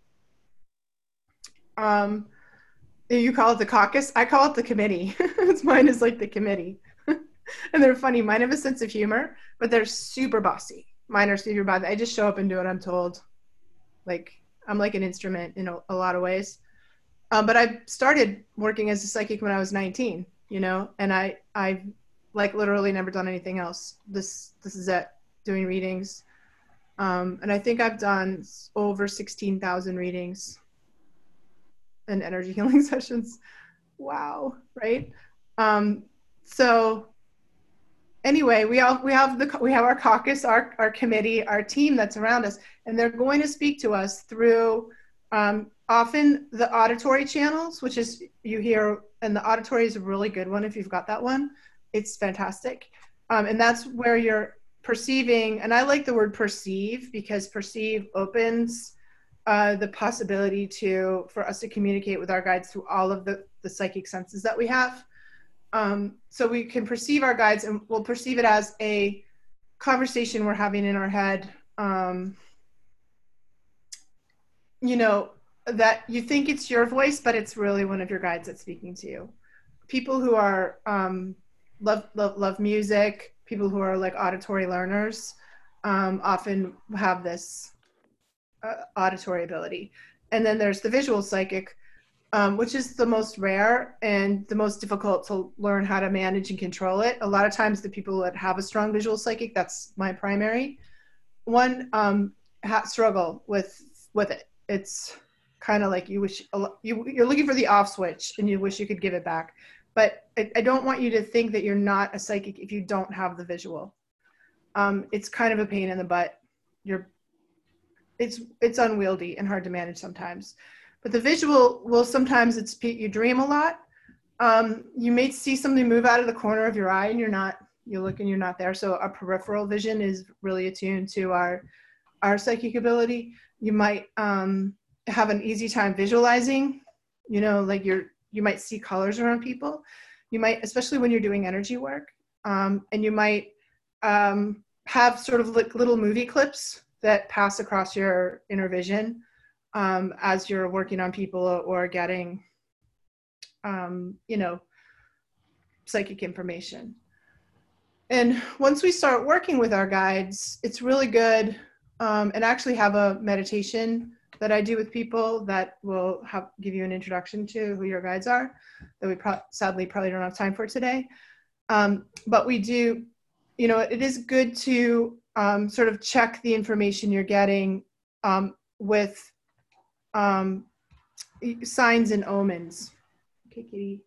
you call it the caucus. I call it the committee. Mine is like the committee. And they're funny. Mine have a sense of humor, but they're super bossy. Mine are super bossy. I just show up and do what I'm told. Like, I'm like an instrument in a lot of ways. But I started working as a psychic when I was 19, you know, and I've like literally never done anything else. This is it, doing readings. And I think I've done over 16,000 readings and energy healing sessions. Wow, right? So anyway, we have our caucus, our committee, our team that's around us, and they're going to speak to us through often the auditory channels, which is you hear, and the auditory is a really good one if you've got that one. It's fantastic. And that's where you're perceiving, and I like the word perceive because perceive opens the possibility for us to communicate with our guides through all of the psychic senses that we have. So we can perceive our guides, and we'll perceive it as a conversation we're having in our head. You know, that you think it's your voice, but it's really one of your guides that's speaking to you. People who are love music, people who are like auditory learners, often have this auditory ability. And then there's the visual psychic, which is the most rare and the most difficult to learn how to manage and control it. A lot of times the people that have a strong visual psychic, that's my primary one, struggle with it. It's kind of like you wish you're looking for the off switch and you wish you could give it back. But I don't want you to think that you're not a psychic if you don't have the visual. It's kind of a pain in the butt. It's unwieldy and hard to manage sometimes. But the visual will sometimes you dream a lot. You may see something move out of the corner of your eye and you look and you're not there. So our peripheral vision is really attuned to our psychic ability. You might have an easy time visualizing, you know, like you might see colors around people. You might, especially when you're doing energy work, and you might have sort of like little movie clips that pass across your inner vision as you're working on people or getting, you know, psychic information. And once we start working with our guides, it's really good, and actually have a meditation that I do with people that will give you an introduction to who your guides are, that we sadly probably don't have time for today. But we do, you know, it is good to sort of check the information you're getting with signs and omens. Okay, Kitty.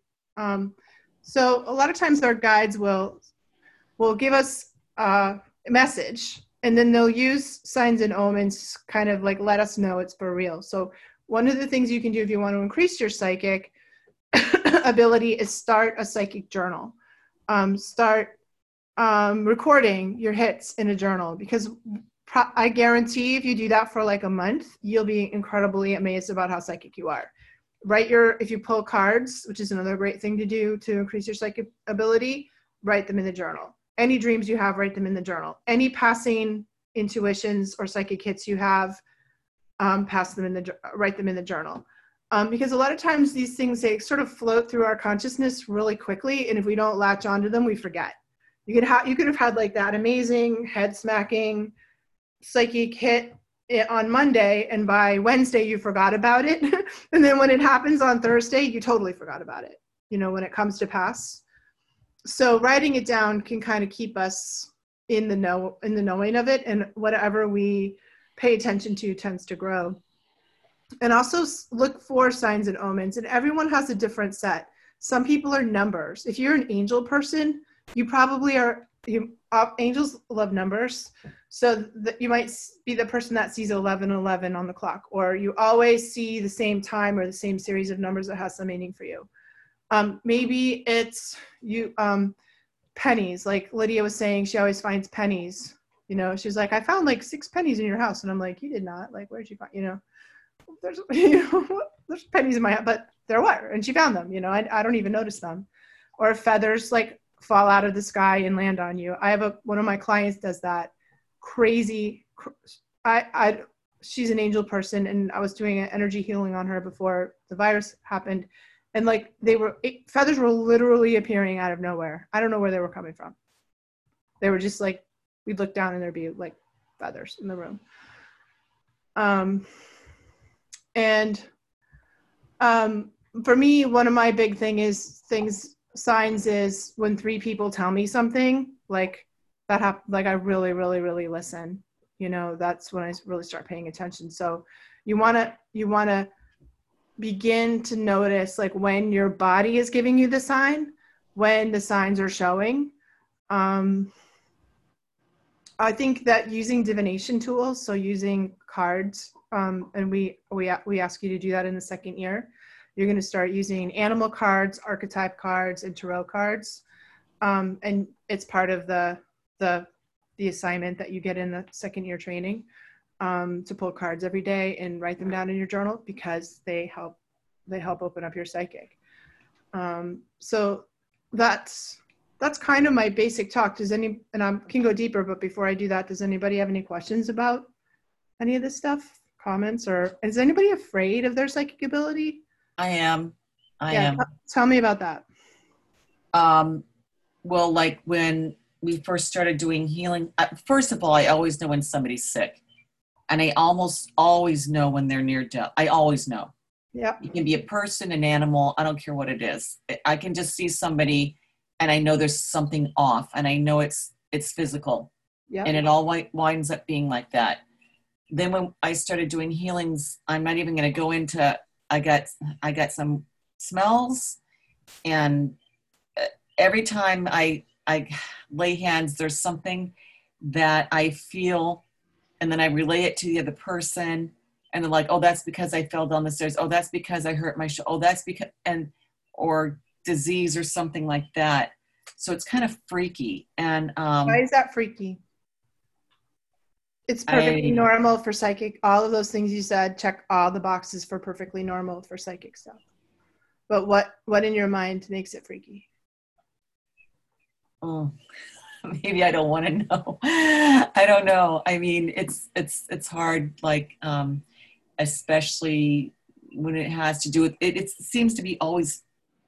So a lot of times our guides will give us a message, and then they'll use signs and omens, kind of like let us know it's for real. So one of the things you can do if you want to increase your psychic ability is start a psychic journal. Start recording your hits in a journal, because I guarantee if you do that for like a month, you'll be incredibly amazed about how psychic you are. If you pull cards, which is another great thing to do to increase your psychic ability, write them in the journal. Any dreams you have, write them in the journal. Any passing intuitions or psychic hits you have, write them in the journal. Because a lot of times these things, they sort of float through our consciousness really quickly, and if we don't latch onto them, we forget. You could have had like that amazing head smacking psychic hit on Monday, and by Wednesday you forgot about it. And then when it happens on Thursday, you totally forgot about it, you know, when it comes to pass. So writing it down can kind of keep us in the knowing of it, and whatever we pay attention to tends to grow. And also look for signs and omens, and everyone has a different set. Some people are numbers. If you're an angel person, you probably are. Angels love numbers, so you might be the person that sees 1111 on the clock, or you always see the same time or the same series of numbers that has some meaning for you. Maybe it's pennies, like Lydia was saying, she always finds pennies. You know, she's like, I found like 6 pennies in your house, and I'm like, you did not. Like, where'd you find? You know, there's pennies in my house, but there were, and she found them. You know, I don't even notice them. Or feathers like fall out of the sky and land on you. I have one of my clients does that. Crazy. She's an angel person, and I was doing an energy healing on her before the virus happened. And like feathers were literally appearing out of nowhere. I don't know where they were coming from. They were just like, we'd look down and there'd be like feathers in the room. For me, one of my big signs is when 3 people tell me something like that like I really, really, really listen. You know, that's when I really start paying attention. So you want to begin to notice like when your body is giving you the sign, when the signs are showing. I think that using divination tools, so using cards and we ask you to do that in the second year. You're going to start using animal cards, archetype cards, and tarot cards, and it's part of the assignment that you get in the second year training, to pull cards every day and write them down in your journal, because they help open up your psychic. So that's kind of my basic talk. And I can go deeper, but before I do that, does anybody have any questions about any of this stuff? Comments? Or is anybody afraid of their psychic ability? I am. Tell me about that. Well, like when we first started doing healing, first of all, I always know when somebody's sick. And I almost always know when they're near death. I always know. Yeah. It can be a person, an animal. I don't care what it is. I can just see somebody and I know there's something off, and I know it's physical. Yeah. And it all winds up being like that. Then when I started doing healings, I'm not even going to go into, I got some smells, and every time I lay hands, there's something that I feel, and then I relay it to the other person, and they're like, oh, that's because I fell down the stairs. Oh, that's because I hurt my shoulder. Oh, that's because, or disease or something like that. So it's kind of freaky. And why is that freaky? It's perfectly normal for psychic. All of those things you said, check all the boxes for perfectly normal for psychic stuff. But what in your mind makes it freaky? Oh, maybe I don't want to know. I don't know. I mean, it's hard, like, especially when it has to do with it. It seems to be always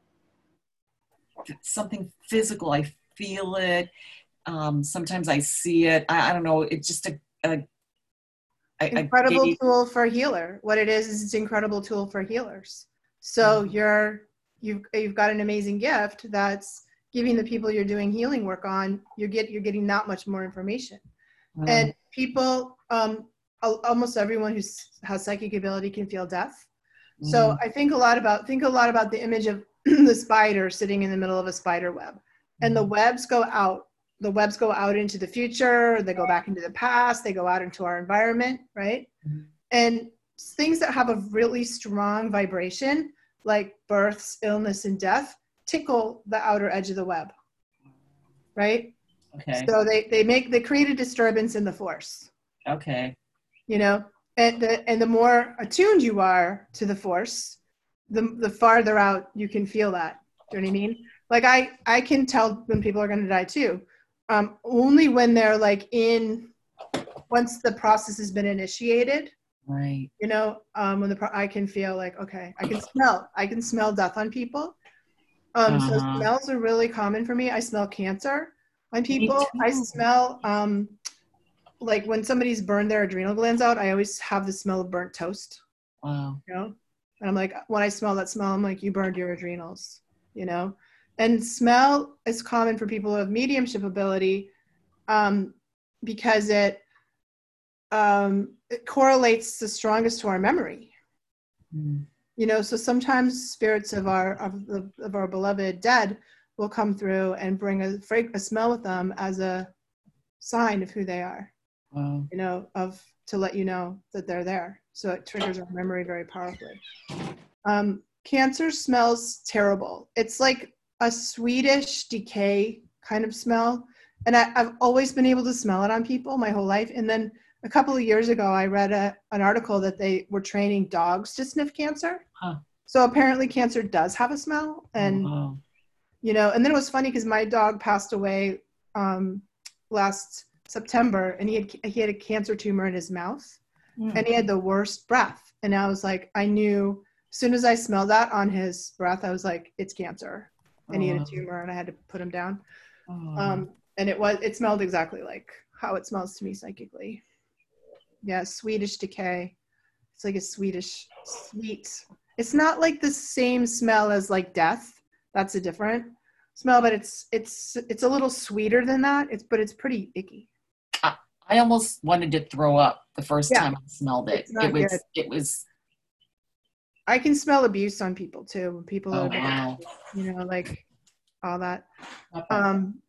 something physical. I feel it. Sometimes I see it. I don't know. It's just incredible tool for a healer. What it is it's an incredible tool for healers. So you've got an amazing gift that's giving the people you're doing healing work on, you're getting that much more information. And people, almost everyone who has psychic ability can feel death. So I think a lot about the image of the spider sitting in the middle of a spider web, and the webs go out. The webs go out into the future. They go back into the past. They go out into our environment, right? And things that have a really strong vibration, like births, illness, and death, tickle the outer edge of the web, right? Okay. So they create a disturbance in the force. Okay. You know, and the more attuned you are to the force, the farther out you can feel that. Do you know what I mean? Like I can tell when people are going to die too. Only when they're like once the process has been initiated. Right. You know, when I can feel like, okay, I can smell death on people. So smells are really common for me. I smell cancer on people. I smell, like when somebody's burned their adrenal glands out, I always have the smell of burnt toast. Wow. You know? And I'm like, when I smell that smell, I'm like, you burned your adrenals, you know? And smell is common for people who have mediumship ability, because it correlates the strongest to our memory. You know, so sometimes spirits of our beloved dead will come through and bring a smell with them as a sign of who they are. Wow. You know, to let you know that they're there. So it triggers our memory very powerfully. Cancer smells terrible. It's like a Swedish decay kind of smell. And I've always been able to smell it on people my whole life. And then a couple of years ago, I read an article that they were training dogs to sniff cancer. Huh. So apparently cancer does have a smell. And, you know, and then it was funny because my dog passed away last September, and he had a cancer tumor in his mouth, and he had the worst breath. And I was like, I knew as soon as I smelled that on his breath, I was like, it's cancer. And he had a tumor, and I had to put him down. And it smelled exactly like how it smells to me psychically. Yeah, Swedish decay. It's like a Swedish sweet. It's not like the same smell as like death. That's a different smell, but it's a little sweeter than that. But it's pretty icky. I almost wanted to throw up the first time I smelled it. It was. I can smell abuse on people too. When people are, you know, like all that.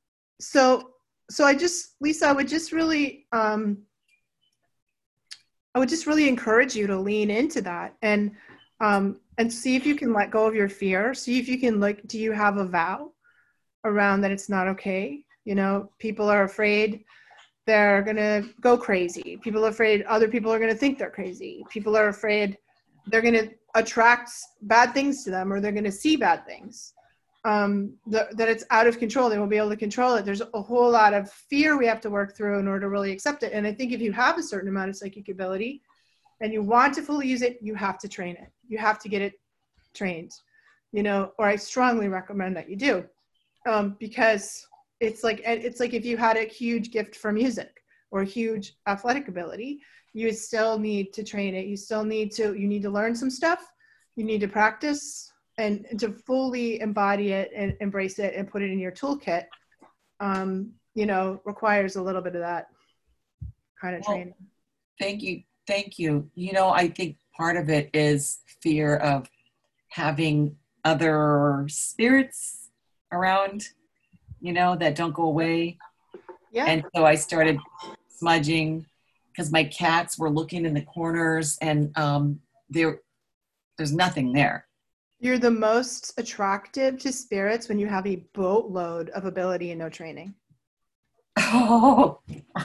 So I just, Lisa, I would just really I would just really encourage you to lean into that and see if you can let go of your fear. See if you can, like, do you have a vow around that it's not okay? You know, people are afraid they're going to go crazy. People are afraid other people are going to think they're crazy. People are afraid they're going to attract bad things to them, or they're going to see bad things. That it's out of control. They won't be able to control it. There's a whole lot of fear we have to work through in order to really accept it. And I think if you have a certain amount of psychic ability and you want to fully use it, you have to train it. You have to get it trained, you know, or I strongly recommend that you do, because it's like if you had a huge gift for music or a huge athletic ability, you still need to train it. You need to learn some stuff. You need to practice, and to fully embody it and embrace it and put it in your toolkit, you know, requires a little bit of that kind of training. Thank you. You know, I think part of it is fear of having other spirits around, you know, that don't go away. Yeah. And so I started smudging because my cats were looking in the corners, and there's nothing there. You're the most attractive to spirits when you have a boatload of ability and no training. Oh.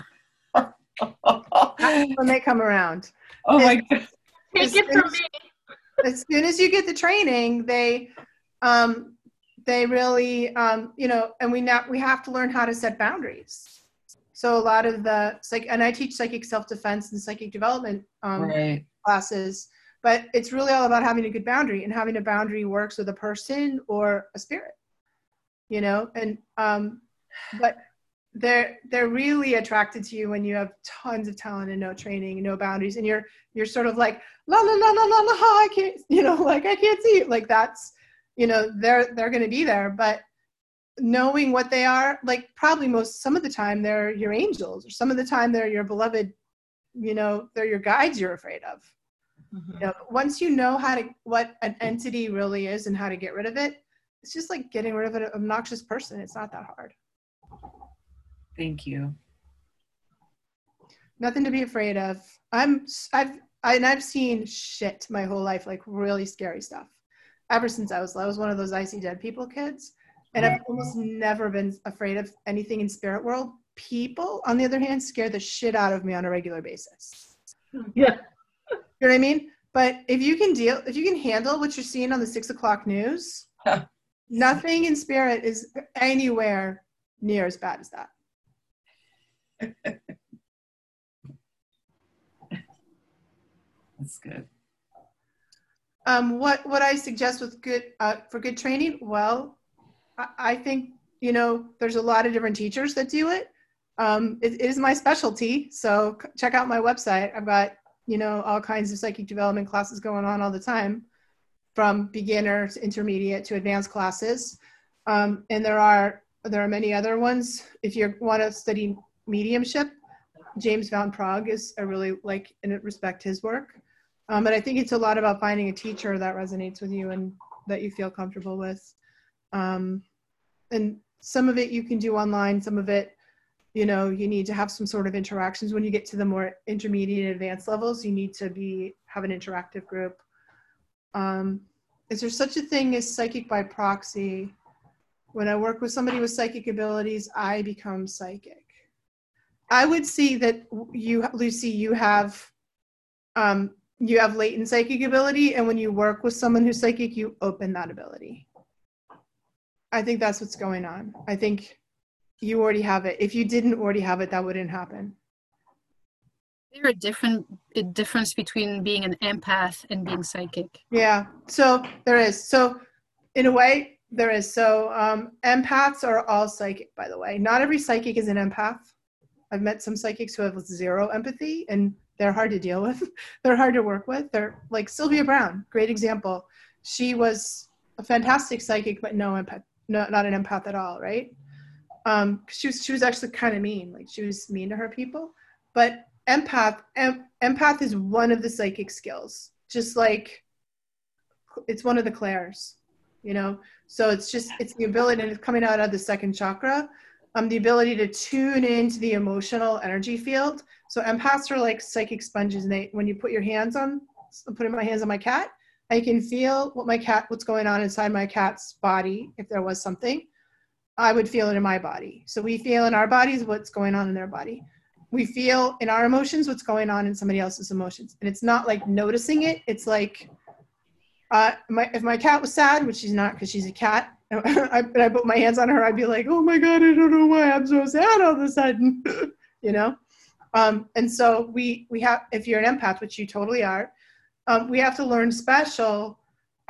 That's when they come around. Oh my God. Take it from me. As soon as you get the training, they really, you know, and we have to learn how to set boundaries. So a lot of and I teach psychic self-defense and psychic development classes. But it's really all about having a good boundary, and having a boundary works with a person or a spirit, you know, and, but they're really attracted to you when you have tons of talent and no training and no boundaries. And you're sort of like, la, la, la, la, la, la, I can't, you know, like, I can't see it. Like, that's, you know, they're going to be there, but knowing what they are, like, probably some of the time they're your angels, or some of the time they're your beloved, you know, they're your guides you're afraid of. You know, once you know what an entity really is and how to get rid of it, it's just like getting rid of an obnoxious person. It's not that hard. Thank you. Nothing to be afraid of. I've seen shit my whole life, like really scary stuff, ever since I was one of those I see dead people kids, and I've almost never been afraid of anything in spirit world. People, on the other hand, scare the shit out of me on a regular basis. Yeah. You know what I mean? But if you can handle what you're seeing on the 6 o'clock news, nothing in spirit is anywhere near as bad as that. That's good. What I suggest with for good training? Well, I think, you know, there's a lot of different teachers that do it. It is my specialty, so check out my website. I've got, you know, all kinds of psychic development classes going on all the time, from beginner to intermediate to advanced classes. And there are many other ones. If you want to study mediumship, James Van Praagh I really like and respect his work. But I think it's a lot about finding a teacher that resonates with you and that you feel comfortable with. And some of it you can do online, some of it, you know, you need to have some sort of interactions. When you get to the more intermediate and advanced levels, you need to have an interactive group. Is there such a thing as psychic by proxy? When I work with somebody with psychic abilities, I become psychic. I would see that you, Lucy, you have latent psychic ability, and when you work with someone who's psychic, you open that ability. I think that's what's going on. I think you already have it. If you didn't already have it, that wouldn't happen. Is there a difference between being an empath and being psychic? Yeah, so there is. So in a way, there is. So empaths are all psychic, by the way. Not every psychic is an empath. I've met some psychics who have zero empathy, and they're hard to deal with. They're hard to work with. They're like Sylvia Brown, great example. She was a fantastic psychic, but no empath, not an empath at all, right? She was actually kind of mean. Like, she was mean to her people. But empath is one of the psychic skills. Just like it's one of the clairs, you know? So it's the ability, and it's coming out of the second chakra, the ability to tune into the emotional energy field So empaths are like psychic sponges, and when you put your hands on, I'm putting my hands on my cat, I can feel what's going on inside my cat's body. If there was something, I would feel it in my body. So we feel in our bodies what's going on in their body. We feel in our emotions what's going on in somebody else's emotions. And it's not like noticing it. It's like, if my cat was sad, which she's not because she's a cat, I put my hands on her, I'd be like, oh my God, I don't know why I'm so sad all of a sudden, you know? And so we have, if you're an empath, which you totally are, we have to learn special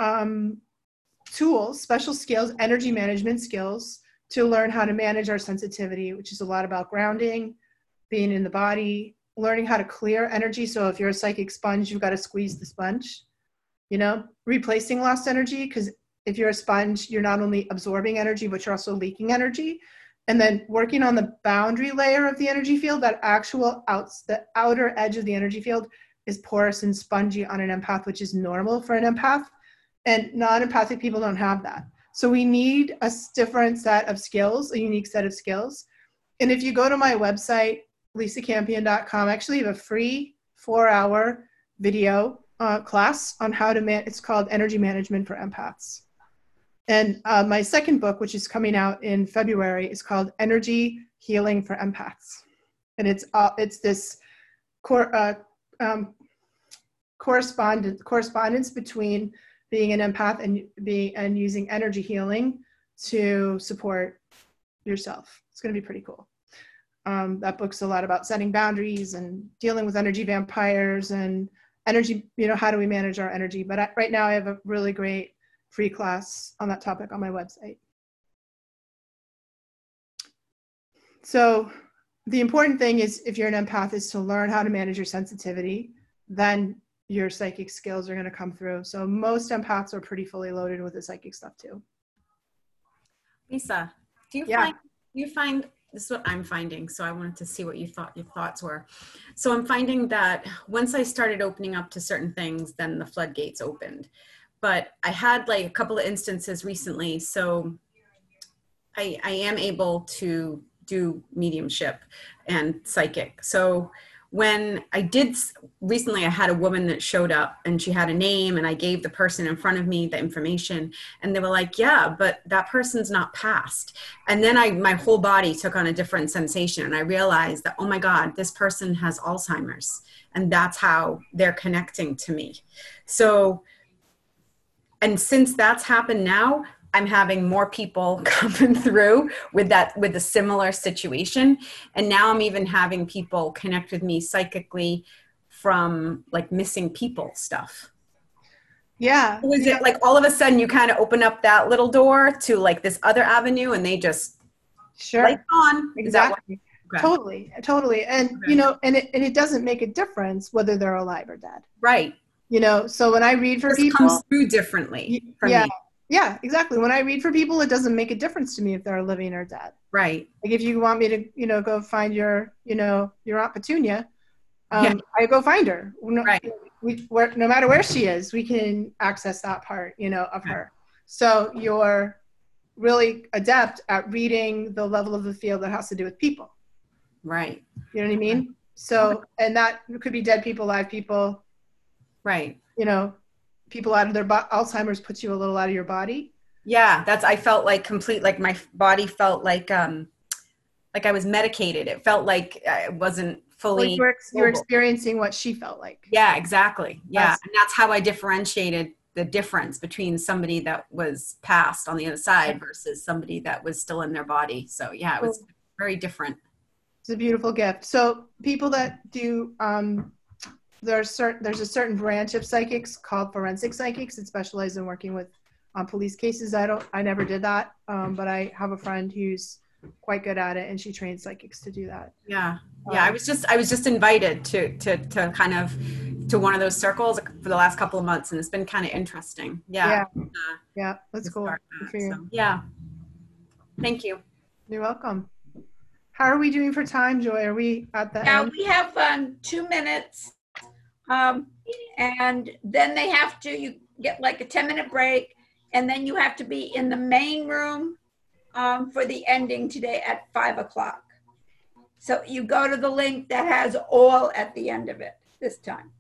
tools, special skills, energy management skills to learn how to manage our sensitivity, which is a lot about grounding, being in the body, learning how to clear energy. So if you're a psychic sponge, you've got to squeeze the sponge, you know, replacing lost energy. Because if you're a sponge, you're not only absorbing energy, but you're also leaking energy. And then working on the boundary layer of the energy field, that the outer edge of the energy field is porous and spongy on an empath, which is normal for an empath. And non-empathic people don't have that. So we need a different set of skills, a unique set of skills. And if you go to my website, lisacampion.com, I actually have a free 4-hour video class on how to it's called Energy Management for Empaths. And my second book, which is coming out in February, is called Energy Healing for Empaths. And it's this correspondence between being an empath and using energy healing to support yourself. It's going to be pretty cool. That book's a lot about setting boundaries and dealing with energy vampires and energy, you know, how do we manage our energy? But right now I have a really great free class on that topic on my website. So the important thing is, if you're an empath, is to learn how to manage your sensitivity. Then your psychic skills are going to come through. So most empaths are pretty fully loaded with the psychic stuff too. Lisa, do you find this is what I'm finding, so I wanted to see what your thoughts were. So I'm finding that once I started opening up to certain things, then the floodgates opened. But I had like a couple of instances recently, so I am able to do mediumship and psychic. So when I did recently, I had a woman that showed up and she had a name, and I gave the person in front of me the information, and they were like, yeah, but that person's not passed. And then my whole body took on a different sensation, and I realized that, oh my God, this person has Alzheimer's, and that's how they're connecting to me. So, and since that's happened now, I'm having more people coming through with a similar situation. And now I'm even having people connect with me psychically from like missing people stuff. Yeah. Was it like all of a sudden you kind of open up that little door to like this other avenue and they just lights on? Exactly. Totally. And you know, and it doesn't make a difference whether they're alive or dead. Right. You know, so when I read for people, comes through differently for me. Yeah, exactly. When I read for people, it doesn't make a difference to me if they're living or dead. Right. Like if you want me to, you know, go find your Aunt Petunia, I go find her. Right. No matter where she is, we can access that part, you know, of her. So you're really adept at reading the level of the field that has to do with people. Right. You know what I mean? So, and that could be dead people, live people. Right. You know, people out of their Alzheimer's puts you a little out of your body. Yeah, I felt like like my body felt like I was medicated. It felt like I wasn't fully. Like you're experiencing what she felt like. Yeah, exactly. Yeah, and that's how I differentiated the difference between somebody that was passed on the other side versus somebody that was still in their body. So yeah, it was very different. It's a beautiful gift. So people that do. There's a certain branch of psychics called forensic psychics that specialize in working with police cases. I never did that, but I have a friend who's quite good at it, and she trains psychics to do that. Yeah, I was just invited to kind of to one of those circles for the last couple of months, and it's been kind of interesting. Yeah, that's cool. Good for you. So, yeah, thank you. You're welcome. How are we doing for time, Joy? Are we at the end? We have 2 minutes. And then you get like a 10-minute break, and then you have to be in the main room for the ending today at 5 o'clock. So you go to the link that has all at the end of it this time.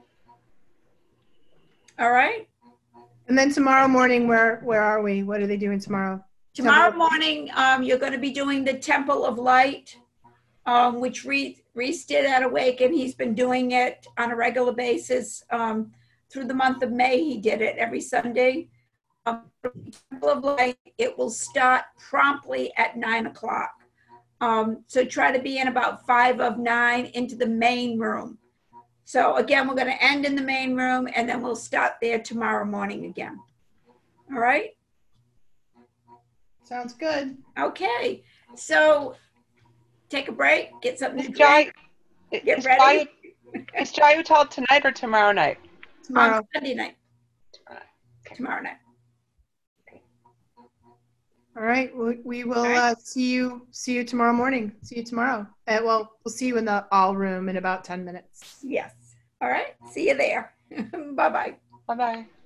All right? And then tomorrow morning, where are we? What are they doing tomorrow? Tomorrow morning, you're going to be doing the Temple of Light, which Reese did at Awaken. He's been doing it on a regular basis. Through the month of May, he did it every Sunday. Temple of Light, it will start promptly at 9 o'clock. So try to be in about 5 of 9 into the main room. So again, we're going to end in the main room, and then we'll start there tomorrow morning again. All right? Sounds good. Okay. So take a break, get something to drink, get ready. Is Jayutal tonight or tomorrow night? Tomorrow. Sunday night. Tomorrow night. All right. We will see you tomorrow morning. See you tomorrow. We'll see you in the all room in about 10 minutes. Yes. All right. See you there. Bye-bye. Bye-bye.